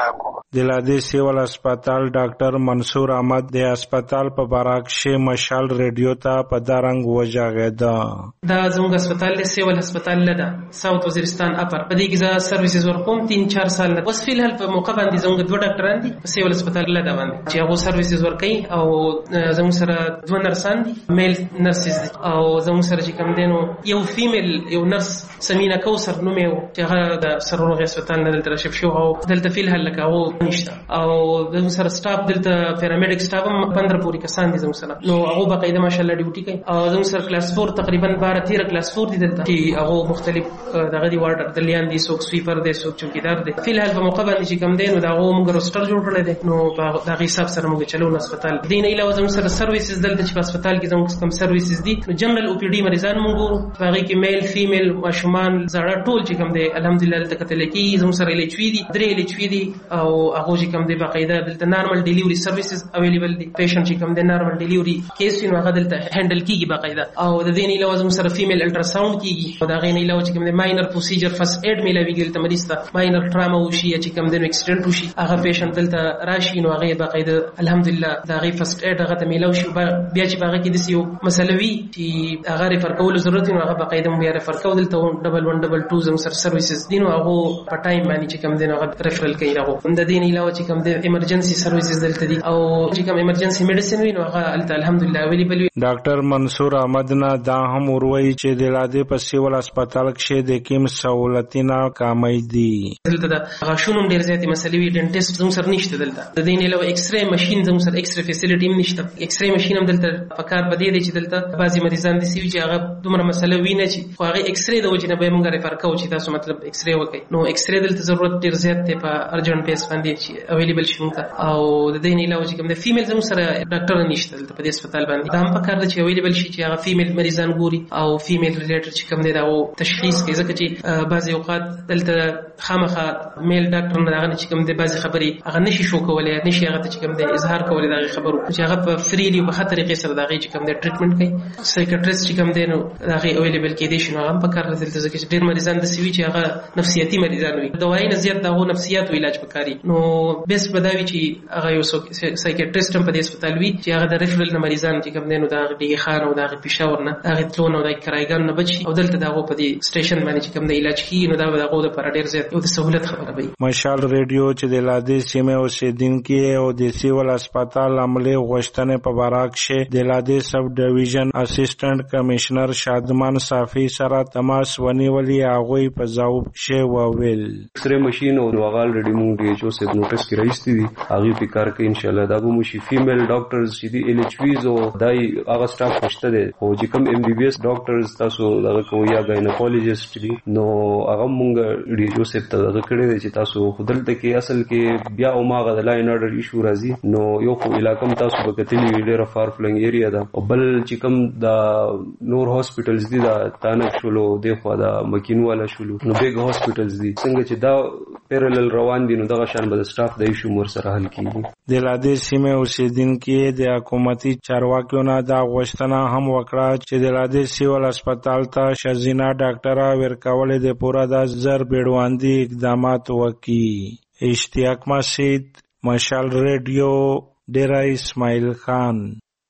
د لادې سیول هسپتال ډاکټر منصور احمد د هسپتال په باره کې مشال ریډیو ته په دارنګ وژغېده. دا زموږ هسپتال دی سیول هسپتال لده ساوث وزیرستان اپر په دې کې زه سرویسز ورکوم تین چار سال نه اوس فی الحال په موقع باندې زموږ دوه ډاکټران دي په سیول هسپتال لده باندې چې هغه سرویسز ورکوي او زموږ سره دوه نرسان دي میل نرسز دي او زموږ سره چې کوم دینو یو فیمیل یو نرس سمینا کوثر نوم یو چې هغه د سرور هسپتال نه دلته شپ شو او دلته فی الحال لکه هغه نشته او د سره سټاف دلته پیرامیډیک سټاف هم پندرہ پوری کسان دي زموږ سره نو هغه باقاعده ماشاءالله ډیوټي کوي او زموږ سره کلاس فور تقریبا بارہ تیرہ کلاس فور دي دلته چې هغه مختلف دغه دی وارډر دلیان دي سوک سویپر دي سوک چوکیدار دي فی الحال په موقع باندې چې کوم دین دا هغه موږ روستر جوړ کړل دي نو په دغه حساب سره موږ چلو هسپتال دین علاوه زموږ سره سرویسز دلته چې په هسپتال کې زموږ کوم سرویسز دي نو جنرال او پی ډي مریضان موږ هغه کې میل فیمیل ماشومان زړه ټول چې کوم دي الحمدلله دلته کتل کې زموږ سره لچوي دي درې لچوي دي او هغه چې کوم دي باقاعده دلته نارمل ډیلیوري سرویسز اویلیبل دي پیشنټ چې کوم دي نارمل ډیلیوري کیس نو هغه دلته هندل کیږي باقاعده او د دین علاوه زموږ سره فیمیل الټراساوند کیږي او دا غي نه علاوه چې کوم دي ماینر پروسیجر فرست ایډ ملويږي دلته مریض ته ماینر ټراما وشي چې کوم دي اکسیډنټ وشي هغه پیشنټ دلته راشي نو هغه باقاعده الحمدلله دا غي فرست ایډ هغه ته ملو شي بیا چې هغه کې د سیو مسلوي چې هغه ریفر کول ضرورت نو هغه باقاعده بیا ریفر کول دلته ډبل ون ډبل ټو زموږ سره سرویسز دي نو هغه په ټایم باندې چې کوم دي هغه ریفرل کوي هغه د دین علاوه چې کوم دي ایمرجنسي سرویسز دلته دي او چې کوم ایمرجنسي میډیسن وي نو هغه الحمدلله اویلیبل وي. ډاکټر منصور احمد نه دا هم وروي چې د لادې په سیول هسپتال کې د کوم سہولتونه کامې دي دلته د غشونو ډیر زیاتې مسلې وي ډنټیسټ زموږ سره نشته دلته د دین علاوه ایکس ری ماشين زموږ سره ایکس ری فیسیلیټي هم نشته ایکس ری ماشين هم دلته پکار بدی دي چې دلته بعضي مریضان دي چې هغه دومره مسله ویني چې خو هغه ایکس ری د وجه نه به موږ ریفر کوو چې تاسو مطلب ایکس ری وکړي نو ایکس ری دلته ضرورت ډیر زیات دی په ارجنټ بیس باندې چې اویلیبل شي موږ او د دین علاوه چې کوم د فیمیل زموږ سره ډاکټر نشته دلته په دې هسپتال باندې دا هم پکار دی چې اویلیبل شي چې هغه فیمیل مریضان ګوري او فیمیل ریلیټډ چې کوم دی دا تشخیص کوي ځکه چې بعضي اوقات دلته خامخا میل ډاکټر نه هغه چې کوم دی بعضي خبري هغه نشي شو کولای نشي هغه چې کوم دی اظهار کولای دا خبرو چې هغه په فریلی په خطر طریقې سره دا غي چې کوم دی ټریټمنټ کوي سایکیاټریست چې کوم دی نو دا غي اویلیبل کې دي شنو هغه پکار دی دلته ځکه چې ډیر مریضان د سوي چې هغه نفسیاتي مریضان وي دوايي نه زیات دا هو نفسیات علاج پکاري نو بیس بداوي چې هغه یو سایکیاټریست هم په دې هسپتال وي چې هغه د ریفرل نه مریضان چې کوم دی نو دا غي خان او دا غي پېښور نه هغه تلون او دا کرایګان نه بچي او دلته دا په دې سټیشن باندې چې کوم دی علاج کوي نو دا دغه د پر ډیر زیات یو د سہولت خبره وي. مشال ریډیو چې د لادې سیمه او سیدونکو او د سیول هسپتال عملي غوښتنه په باره کې د لادې سب ډیویژن اسسټنټ کمشنر شادمان صافي سره تماس ونیولې هغه په ځواب شی وویل اکسرے ماشين او واغال ریډي مونږ دی چې سه نوټس کې راځي دي هغه په کار کې ان شاء الله دا به مو شي فیمیل ډاکټرز چې دی ال ایچ ویز او دای هغه سټاف خوشته دي او چې کوم ام بي بي اس ډاکټرز تاسو دغه کوی یا گاینیکولوژیست دي نو هغه مونږ ډي جوزف ته دغه کړی دی چې تاسو خودلته کې اصل کې بیا او ماغه د لاین اورډر ایشو راځي نو یو خو علاقم تاسو په کتلی ډیره فار فلنګ ایریا ده او بل چې کوم دا نور هاسپټلز دي دا تانک شولو د خو دا مکینواله شولو نو بیگ هاسپټلز دي څنګه چې دا پیرالل روان دي نو دغه شان به سټاف د ایشو مور سره حل کیږي. د لادې سیمه اوسیدونکو د حکومتي چارواکیو نه دا غوښتنه هم وکړه چې د لادې سیول هسپتال ته شزینا ډاکټره ورکول د پورا د زر بیړواندي اقدامات وکړي. اشتیاق مسجد مشال ریډیو ډیرا اسماعیل خان.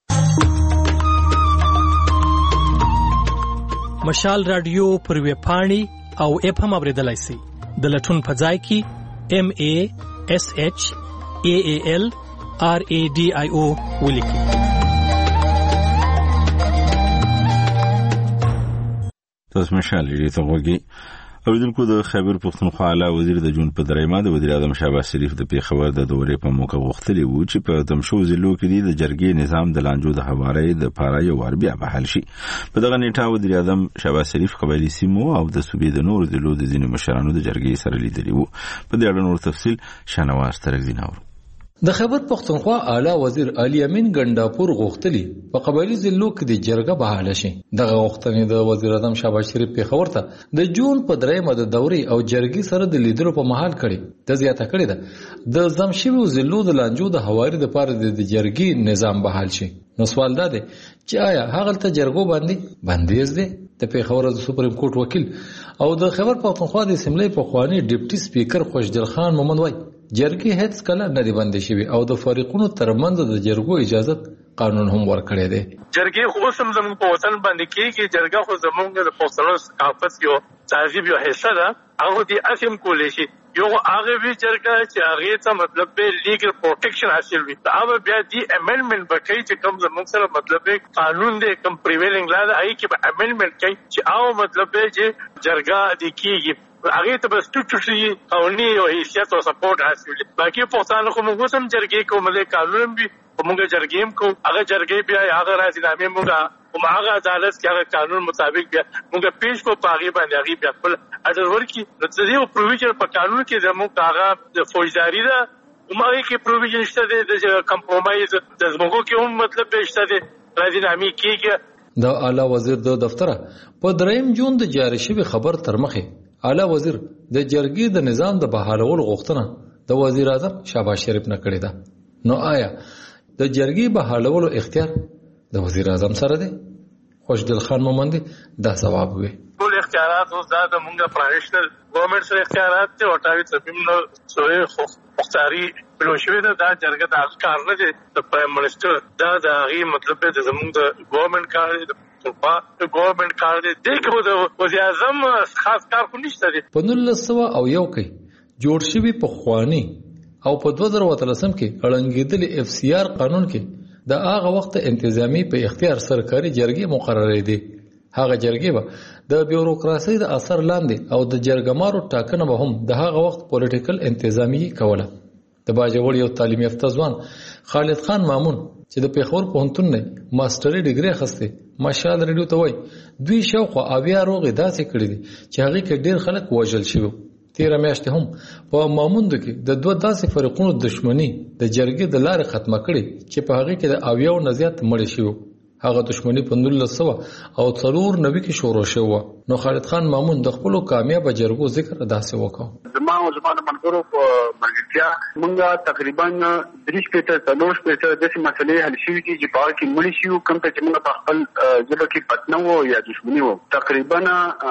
مشال رادیو پر ویب پاڼې او اپ هم اوریدلای شئ د لټون په ځای کې ام ا اس اچ ا ا ال ار ا ډي آی او ولیکئ. تاسو مشال ریډیو ته وګورئ. اوریدونکو د خیبر پښتونخوا اعلی وزیر د جون په درېمه د وزیر اعظم شهباز شریف د پیښور د دورې په موقع غوښتلی وو چې په تمشو ضلعو کې د جرګې نظام د لانجو د هوارۍ د پاره یو ور بیا بحال شي. په دغه نیټه وزیر اعظم شهباز شریف قبایلی سیمو او د صوبې د نورو ضلعو د ځینو مشرانو د جرګې سره لیدلی وو. په دې اړه نور تفصیل شنواز ترګزین اورو. د خیبر پښتونخوا اعلی وزیر علي امین ګنداپور غوښتلی په قبایلی ضلعو کې د جرګه بحاله شي. دغه غوښتنې د وزیر اعظم شهباز شریف پیښور ته د جون په درېمه د دورې او جرګې سره د لیدلو په مهال کړي. د زیاته کړي ده د زمشوي ضلعو د لانجو د هواري د پاره د جرګې نظام بحال شي. نو سوال دا دی چې آیا هغه ته جرګو باندې بندیز دی؟ د پیښور د سپریم کورټ وکیل او د خیبر پښتونخوا د اسمبلی په خوانی ډیپټي سپیکر خوشدل خان مومند وای جرګې هیڅ کله نه دی بندې شوي او د فریقونو ترمنځ د جرګو اجازت قانون هم ورکړی دی. جرګې خو اوس هم زموږ په وطن باندې کېږي. جرګه خو زموږ د پښتنو ثقافت یو تعذیب یو حصه ده. هغه دې اسیم کولی شي. یو هغه وی جرګه چې هغه ته مطلب به لیګل پروټیکشن حاصل وي. دا بیا دی امندمنت بکای چې کوم زموږ سره مطلب قانون دی کوم پریویلینګ لا ده هغه کې به امندمنت کوي چې او مطلب چې جرګه د کیږي هغه ته بس ټوټي قانوني او حیثیت او سپورټ حاصل وي. باقي پښتانه خو موږ هم جرګې کوم له قانون به موږ جرګې کو هغه جرګې بیا هغه راځي موږ او هغه عدالت کې هغه قانون مطابق بیا موږ پیش کو پاغي باندې هغه بیا خپل اډر ورکی نو د دې پروویژن په قانون کې زموږ هغه د فوجداري ده عمره کې پروویژن شته د کمپرومایز د زموږ کې هم مطلب شته د راځي کېږي. د اعلی وزیر د دفتر په دریم جون د جاری شوی خبر تر مخه اعلی وزیر د جرګې د نظام د بحالولو غوښتنه د وزیر اعظم شهباز شریف نه کړې ده. نو آیا د جرګې بحالولو اختیار د وزیر اعظم سره دی؟ خوشدل خان مومندي دا ځواب وی. ټول اختیارات اوس دا د موږ پروفیشنل ګورنمنت سره اختیارات ته وټاوي تصمیم نو سوې مختاري پلوشوي دا جرګه د کار نه دی. د پرایم منسٹر دا د هغه مطلب د زموږ د ګورنمنت کار دی د ګورنمنت کار دی دغه د وزیر اعظم خاص کار خو نشته دی. په نولس سوه او یو کې جوړ شوی په خواني او په دوه زره اتلسم کې اړنګېدلې اف سی آر قانون کې د هغه وخت انتظامی په اختیار سرکاري جرګې مقررې دي. هغه جرګې به د بیوروکراسي د اثر لاندې او د جرګمارو ټاکنه به هم د هغه وخت پولیټیکل انتظامی کوله. د باجوړ یو تعلیم یافته ځوان خالد خان مامون چې د پیښور پوهنتون نه ماستري ډیګري اخیسته ماشال ریډیو ته وای دوی شاوخوا اویا روغې داسې کړې دي چې هغه کې ډیر خلک وژل شوي. تیره میاشتې هم په ماموند کې د دوه داسې فرقونو دښمنی د جرګې د لارې ختمه کړي چې په هغه کې د اویاو نه زیات مړي شوي. هغه دښمنی په نولس سوه او څلور نوي کې شروع شوه. نو خالد خان مامون د خپلو کامیابه جرګو ذکر داسې وکړ. زما او زما د ملګرو په ملګرتیا موږ تقریبا درې شپېته څلور شپېته داسې مسلې حل شوي دي چې په هغه کې مړي شوي کوم ته چې موږ په خپل ژبه کې پتنه وو یا دښمني وو. تقریبا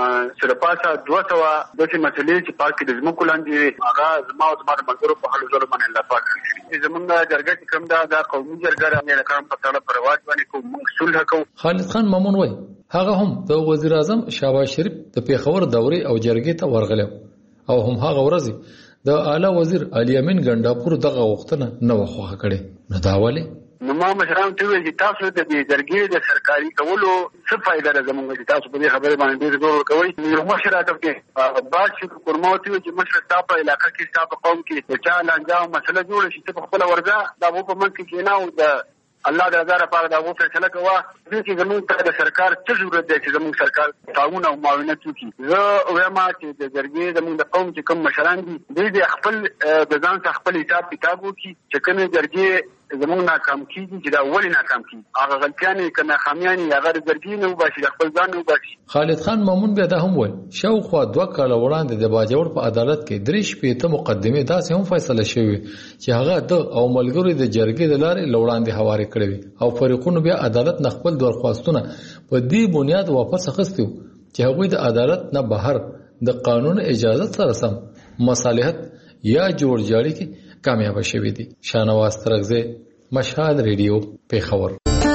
سره پاسه دوه سوه داسې مسلې چې په هغه کې د ځمکو لاندې هغه زما او زما د ملګرو په حلو ځلو باندې الله پاک کړي. زموږ جرګه چې کوم ده دا قومي جرګه ده د کارم په تړه په رواج باندې کوم موږ صلح کوو. خالد خان مامون وای هغه هم د وزیر اعظم شهباز شریف د پیښور دورې او جرګې ته ورغلی او هم هغه ورځ د اعلی وزیر علي امین ګنډاپور دغه غوښتنه نه وخوښه کړې. نو دا ولې؟ نو ما مشران ته ویل چې تاسو د دې جرګې د سرکاري کولو څه فائدہ ده زموږ چې تاسو په دې خبره باندې ډېر زور کوئ. یو مشر راته کې بعد چې کورموتي چې مشر تاسو په علاقې کې تاسو قوم کې چا لانجاو مسله جوړه شي په خپل ورځ دا وو په من کې نه او د الله د هزار لپاره دا وو فیصله کوه چې زموږ ته د سرکار څه ضرورت دی چې زموږ سرکار تعاون او معاونت وکړي. زه وایم چې د جرګې زموږ د قوم چې کوم مشران دي دوی خپل د ځان څخه خپل حساب کتاب وکړي چې کومه جرګې زموږ ناکام کیږي چې دا ولې ناکام کیږي هغه غلطیانې کنه خامیانې هغه د جرګې نه وباسي د خپل ځان نه وباسي. خالد خان مامون بیا دا هم وایي شاوخوا دوه کاله وړاندې د باجوړ په عدالت کې درې شپېته مقدمې داسې هم فیصله شوې چې هغه د او ملګرو د جرګې د لارې لوړاندې هوارې کړې وي او فریقونو بیا عدالت نه خپل درخواستونه په دې بنیاد واپس اخیستي چې هغوی د عدالت نه بهر د قانون اجازه سره سم مصالحت یا جوړ جاړي کې کامیاب شوي دي. شانواز ترغزی مشال ریډیو پیښور.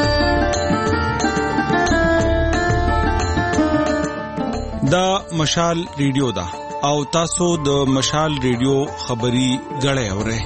دا مشال ریډیو دا او تاسو د مشال ریډیو خبري غړې اورئ.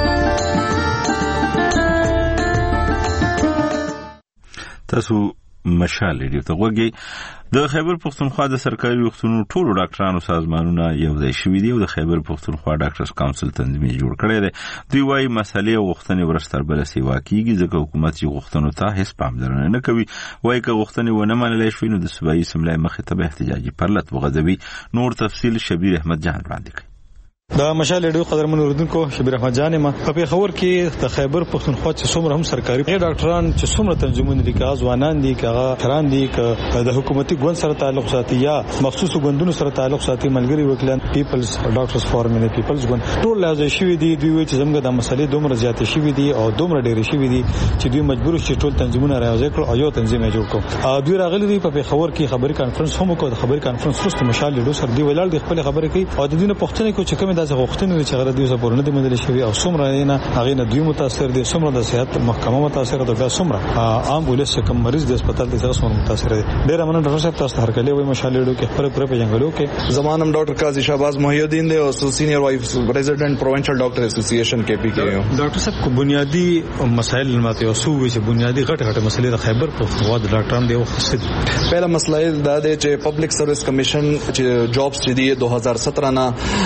تاسو مشال ریډیو ته وګورئ. د خیبر پختونخوا د سرکاري روغتونونو ټولو ډاکټرانو سازمانونه یو ځای شوي دي او د خیبر پختونخوا ډاکټرز کونسل تنظیم جوړ کړی دی. دوی وايي مسلې او غوښتنې ورستر بل سیوا کیږي ځکه حکومت یې غوښتنو ته هیڅ پاملرنه نه کوي. وايي که غوښتنې ونه منل شي نو د صوبایي اسمبلی مخې ته به احتجاجي پرلط وغځوي. نور تفصیل شبیر احمد جان وړاندې کوي. دا مشال ریډیو قدرمن اوریدونکو شبیر احمد جان ما په پیښور کې د خیبر پختونخوا چې څومره هم سرکاري ډاکټران چې څومره تنظیمونه دي که ځوانان دي که خران دي که د حکومتي ګوند سره تعلق ساتي یا مخصوص ګوندونو سره تعلق ساتي ملګری وکیلان پیپلز ډاکټرز فورم نه پیپلز ګوند ټول لازم شوی دي. دوی چې زموږ د مسلې دومره زیات شوی دي او دومره ډېر شوی دي چې دوی مجبور شي ټول تنظیمونه راوځي کړو او یو تنظیم جوړ کړو. دوی راغلي دي په پیښور کې خبري کانفرنس هم وکړ. د خبري کانفرنس وروسته مشال ریډیو سره دی ولاړ دي خپل خبرې کوي او د دې نه پوښتنه کوي چې کومه داسې غوښتنې چې غره دیوسه پورنه دي مدل شوی او څومره نه هغه نه دوی متاثر دي څومره د صحت محکمه متاثر ده بیا څومره عام ولس کوم مریض د هسپتال د څنګه څومره متاثر دي. ډیر مننه ډاکټر صاحب تاسو هر کله وي مشالېړو کې پر پر پیژنګلو کې زمانم ډاکټر قاضي شهباز محی الدین دی او سینیئر وایس پریزیډنټ پروونشل ډاکټر ایسوسییشن کې پی کې یو. ډاکټر صاحب کو بنیادی مسائل ماته او سو چې بنیادی غټ غټ مسلې د خیبر پختونخوا د ډاکټرانو دی وخت دي. پہلا مسئلہ دا دی چې پبلک سروس کمیشن چې جابس چې دی دو ہزار سترہ نه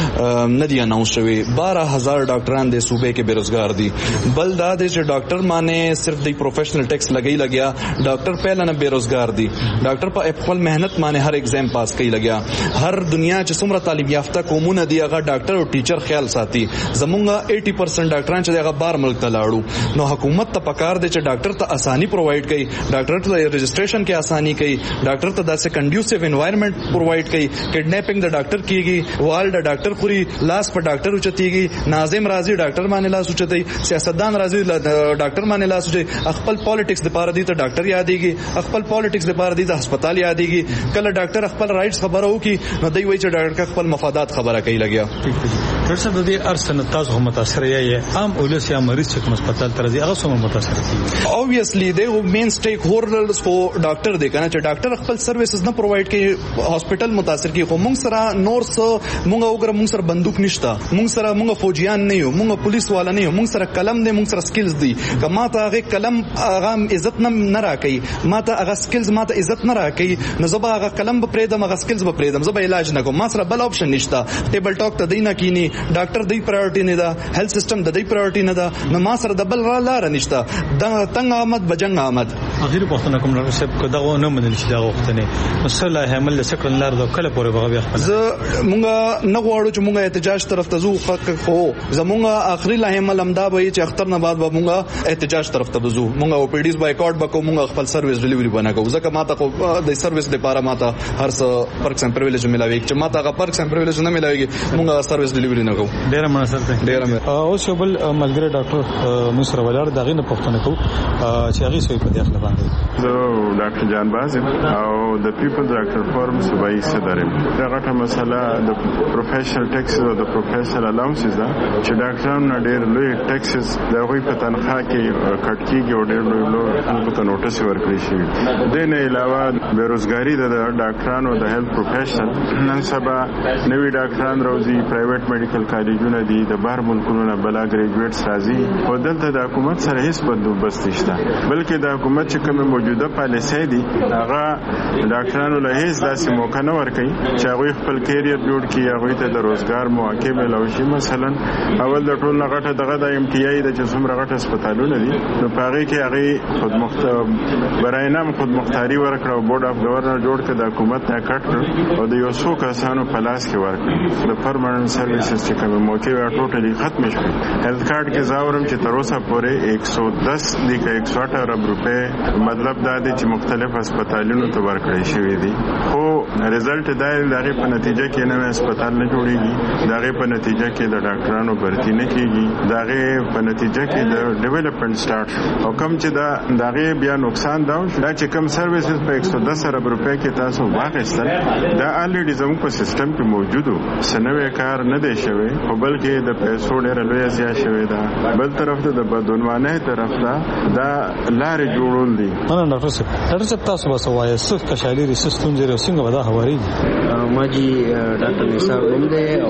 ندی اناؤنس شوی بارہ ہزار ډاکټران د صوبې کې بیروزګار دي. بل دا دی چې ډاکټر معنی صرف د پروفیشنل ټیکس لګی لګیا ډاکټر پہلا نه بیروزګار دي. ډاکټر په خپل مهنت معنی هر ایگزام پاس کوي لګیا. هر دنیا چې څومره تعلیم یافته قومونه دی هغه ډاکټر او ټیچر خیال ساتي. زمونږه اسی پرسنٹ ډاکټران چې هغه بار ملک ته لاړو. نو حکومت ته پکار دی چې ډاکټر ته اسانی پرووایډ کړي, ډاکټر ته رجسٹریشن کې اسانی کړي, ډاکټر ته داسې کنډیوسیو انوایرنمنٹ پرووایډ کړي. کډنیپینګ د ډاکټر کیږي, وال د ډاکټر خوري, لاس په ډاکټر اوچتيږي, ناظم راضي ډاکټر باندې لاس اوچتي, سیاستدان راضي ډاکټر باندې لاس اوچتي. خپل پالیټکس د پاره دي ته ډاکټر یادېږي, خپل پالیټکس د پاره دي ته هسپتال یادېږي. کله ډاکټر خپل رائټس خبره وکي نو دوی وایي چې ډاکټر خپل مفادات خبره کوي لګیا. ډاکټر صاحب د دې ارسنه تاسو هم متاثر یې عام اولس یا مریض چې کوم هسپتال ته راځي هغه څومره متاثر دي؟ obviously they who main stakeholders for ډاکټر دی کنه چې ډاکټر خپل سرویسز نه پرووایډ کوي هسپتال متاثر کی. خو موږ سره نور څه موږ وګره موږ سره بندوق نشته, موږ سره موږ فوجیان نه یو, موږ پولیس والا نه یو, موږ سره قلم دی, موږ سره سکلز دی. کما ته هغه قلم هغه عزت نه نه راکړي, ما ته هغه سکلز ما ته عزت نه راکړي, نو زه به هغه قلم به پرېدم, هغه سکلز به پرېدم, زه به علاج نه کوم. ما سره بل اپشن نشته. ټیبل ټاک ته دی نه کینی, ډاکټر دی پرایورټي نه ده, هیلث سیستم د دی پرایورټي نه ده, نو ما سره د بل را لار نشته. د تنگ آمد بجنګ آمد. اخیر پښتنه کوم ډاکټر صاحب کو دغه نه منل شي دا وختنه مسله حمل سکرن لار د کله پورې بغوي خپل زه مونږ نه غواړو چې مونږ احتجاج طرف ته ځو. خو زمونږ اخري لحمل امدا به چې اختر نه بعد به مونږ احتجاج طرف ته وځو. مونږ او پی ډیز بایکاټ وکړو, مونږ خپل سرویس ډیلیوري بنا کوو. ځکه ماته خو د سرویس لپاره ماته هر څه پرکس اند پریویلیج ملاوي, چې ماته هغه پرکس اند پریویلیج نه ملاويږي, مونږ سرویس ډیلیوري نه کوو. ډیر مناسب ده. ډیر اوس یو بل ملګری ډاکټر مصر ولر دغه نه پښتنه کو چې هغه سوي په داخله باندې زه ډاکټر جان باز او د پیپلز ډاکټر فورم صوبایي صدر یم. دا غټه مسله د پروفیشنل ټیکس او د پروفیشنل الاونسز ده چې ډاکټرانو ډېر لوی ټیکسز د هغوی په تنخواه کې کټ کېږي او ډېر لوی لوی خلکو ته نوټس ورکړل شوي. دې نه علاوه بېروزګاري د ډاکټرانو د هیلث پروفیشنل نن سبا نوي ډاکټران راوځي, پرایویټ میډیکل کالجونه دي, د بهر ملکونو نه بلا ګریجویټس راځي. خو دلته د حکومت سره هیڅ بندوبست نشته, بلکې د حکومت چې کومه موجوده پالیسۍ دي هغه ډاکټرانو له هیڅ داسې موقع نه ورکوي چې هغوی خپل کیریر جوړ کړي, هغوی ته د روزګار مواقع میلاو شي. مثلا اول د ټول نه غټه دغه د ایم ټي آی د چې څومره غټ هسپتالونه دي نو په هغې کې هغې خودمختار برای نام خودمختاري ورکړه او بورډ اف ګورنر جوړ کړه, د حکومت نه کټ کړ او د یو څو کسانو په لاس کې ورکړه. د پرمننټ سرویسز چې کومه موقع وه ټوټلي ختمې شوې. هیلث کارت کې زه اورم چې تر اوسه پورې ایک سو دس دي که ایک سو اټ ارب روپۍ, مطلب دا دی چې مختلف هسپتالونو ته ورکړی شوي دي. خو رزلټ دا دی د هغې په نتیجه کې نوی هسپتال نه جوړېږي, د هغې په نتیجه کې د ډاکټرانو برتي نه کېږي, د هغې په نتیجه کې د ډیولپمنټ سټارټ او کوم چې دا د هغې بیا نقصان دا وشو دا چې کوم سرویسز په ایک سو دس ارب روپۍ کې تاسو واخیستل دا الریډي زموږ په سیسټم کې موجود و, څه نوی کار نه دی شوی, خو بلکې د پیسو ډېره لویه زیات شوې ده. بل طرف ته د بدعنوانۍ طرف ته دا لارې جوړول دي. مننه ډاکټر صاحب. ډاکټر صاحب تاسو به څه وایئ, څه کشالي دي, څه ستونزې دي او څنګه به دا هوارېږي؟ ما جی ډاکټر نثار نوم دی او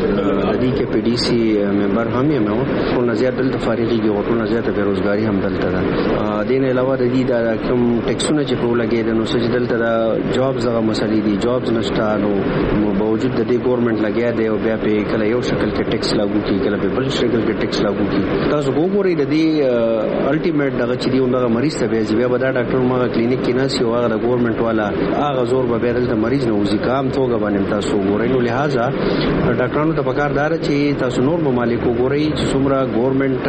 د دې کې پی ډي سي ممبر هم یم. ټول نه زیات دلته فارغېږي او ټول نه زیاته بېروزګاري هم دلته ده. دې نه علاوه د دې دا کوم ټیکسونه چې په ولګېدل نو څه چې دلته دا جابز هغه مسلې دي, جابز نشته, نو باوجود د دې ګورنمنټ لګیا دی او بیا په کله یو شکل کې ټیکس لاګو کړي, کله په بل شکل کې ټیکس لاګو کړي. تاسو وګورئ د دې الټیمیټ دغه چې دی دغه مریض ته بیا بیا به دا ډاکټر ما کلینیک کې ناسي او هغه د ګورنمنټ والا هغه زور به بیا دلته مریض نه وځي. کام توګه باندې تاسو وګورئ. نو لہذا ډاکټرانو ته پکار دار چې تاسو نور ممالک وګورئ چې څومره ګورنمنټ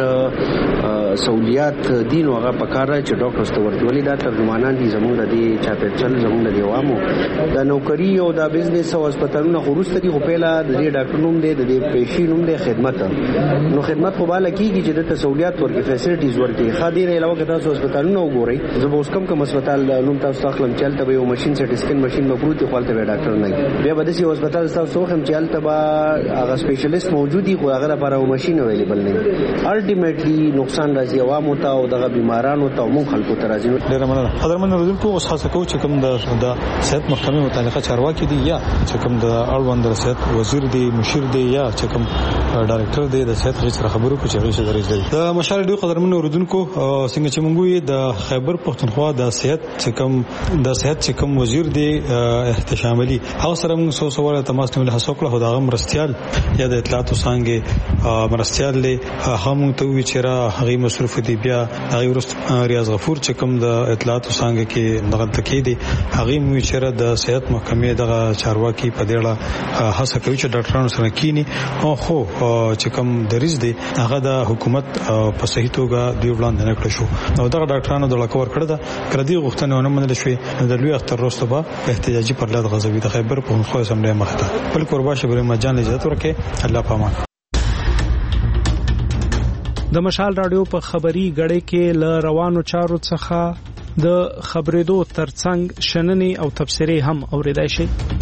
سہولیات دي نو هغه پکار چې ډاکټرز ته ورته ولې دا ترجمانان دي زموږ د دې چاپېر چل زموږ د عوامو د نوکری او د بزنس او هسپتالونو نه خروسته دي خو پیلا د دې ډاکټر نوم دی د دې پیشي نوم دی خدمت نو خدمت خو بالا کیږي چې د سہولیات ورکړي فیسیلیټیز ورکړي خاطر علاوه کدا تاسو هسپتالونه وګورئ زه به اوس کم کم هسپتال نوم تاسو تخلم چلته به یو ماشين سټ سکین ماشين مپروتي خپلته به ډاکټر نه بیا به د سی هسپتال تاسو هم چلته به هغه سپیشلیست موجودي خو هغه لپاره یو ماشين اویلیبل نه الټیمیټلی نقصان راځي عوامو ته او دغه بیمارانو ته مو خلکو ته راځي. ډیر مننه قدرمن اوریدونکو اوس خاصه کو چې کوم د صحت محکمې متعلقه چارواکي دي یا چې کوم د اړوند صحت وزیر دی مشیر دی یا چې کوم ډایرکټر دی د صحت غیر خبرو کو چې غیر درې دی د مشال ډیر قدرمن اوریدونکو څنګه چې مونږ د خیبر پښتونخوا د صحت چې کوم د صحت چې کوم وزیر دی احتشاملی هغه سره موږ سو سوال تماس نیول هڅه کړو خدای غم مرستيال یا د اطلاعات وسانګي مرستيال له هم ته وی چې را هغه مصروف دی بیا هغه ورست ریاض غفور چې کوم د اطلاعات وسانګي کې دغه تکي دی هغه مو چې را د صحت محکمې دغه چارواکي په دیړه هڅه کوي چې ډاکټرانو سره کینی او خو چې کوم دریز دی هغه د حکومت په صحیح توګه دی وړاندې نه کړ شو او دغه ډاکټرانو د لکور کړه د کردي غوښتنه نه منل شوې د لوی اختر وروسته به احتجاجي پرلاد غزوی د خیبر پښتونخوا اسمبلی مخته بل قربا شبر مجان اجازه ورکړي الله پامان. د مشال رادیو په خبري غړې کې ل روانو چارو څخه د خبرېدو ترڅنګ شننې او تبصرې هم اوریدای شي.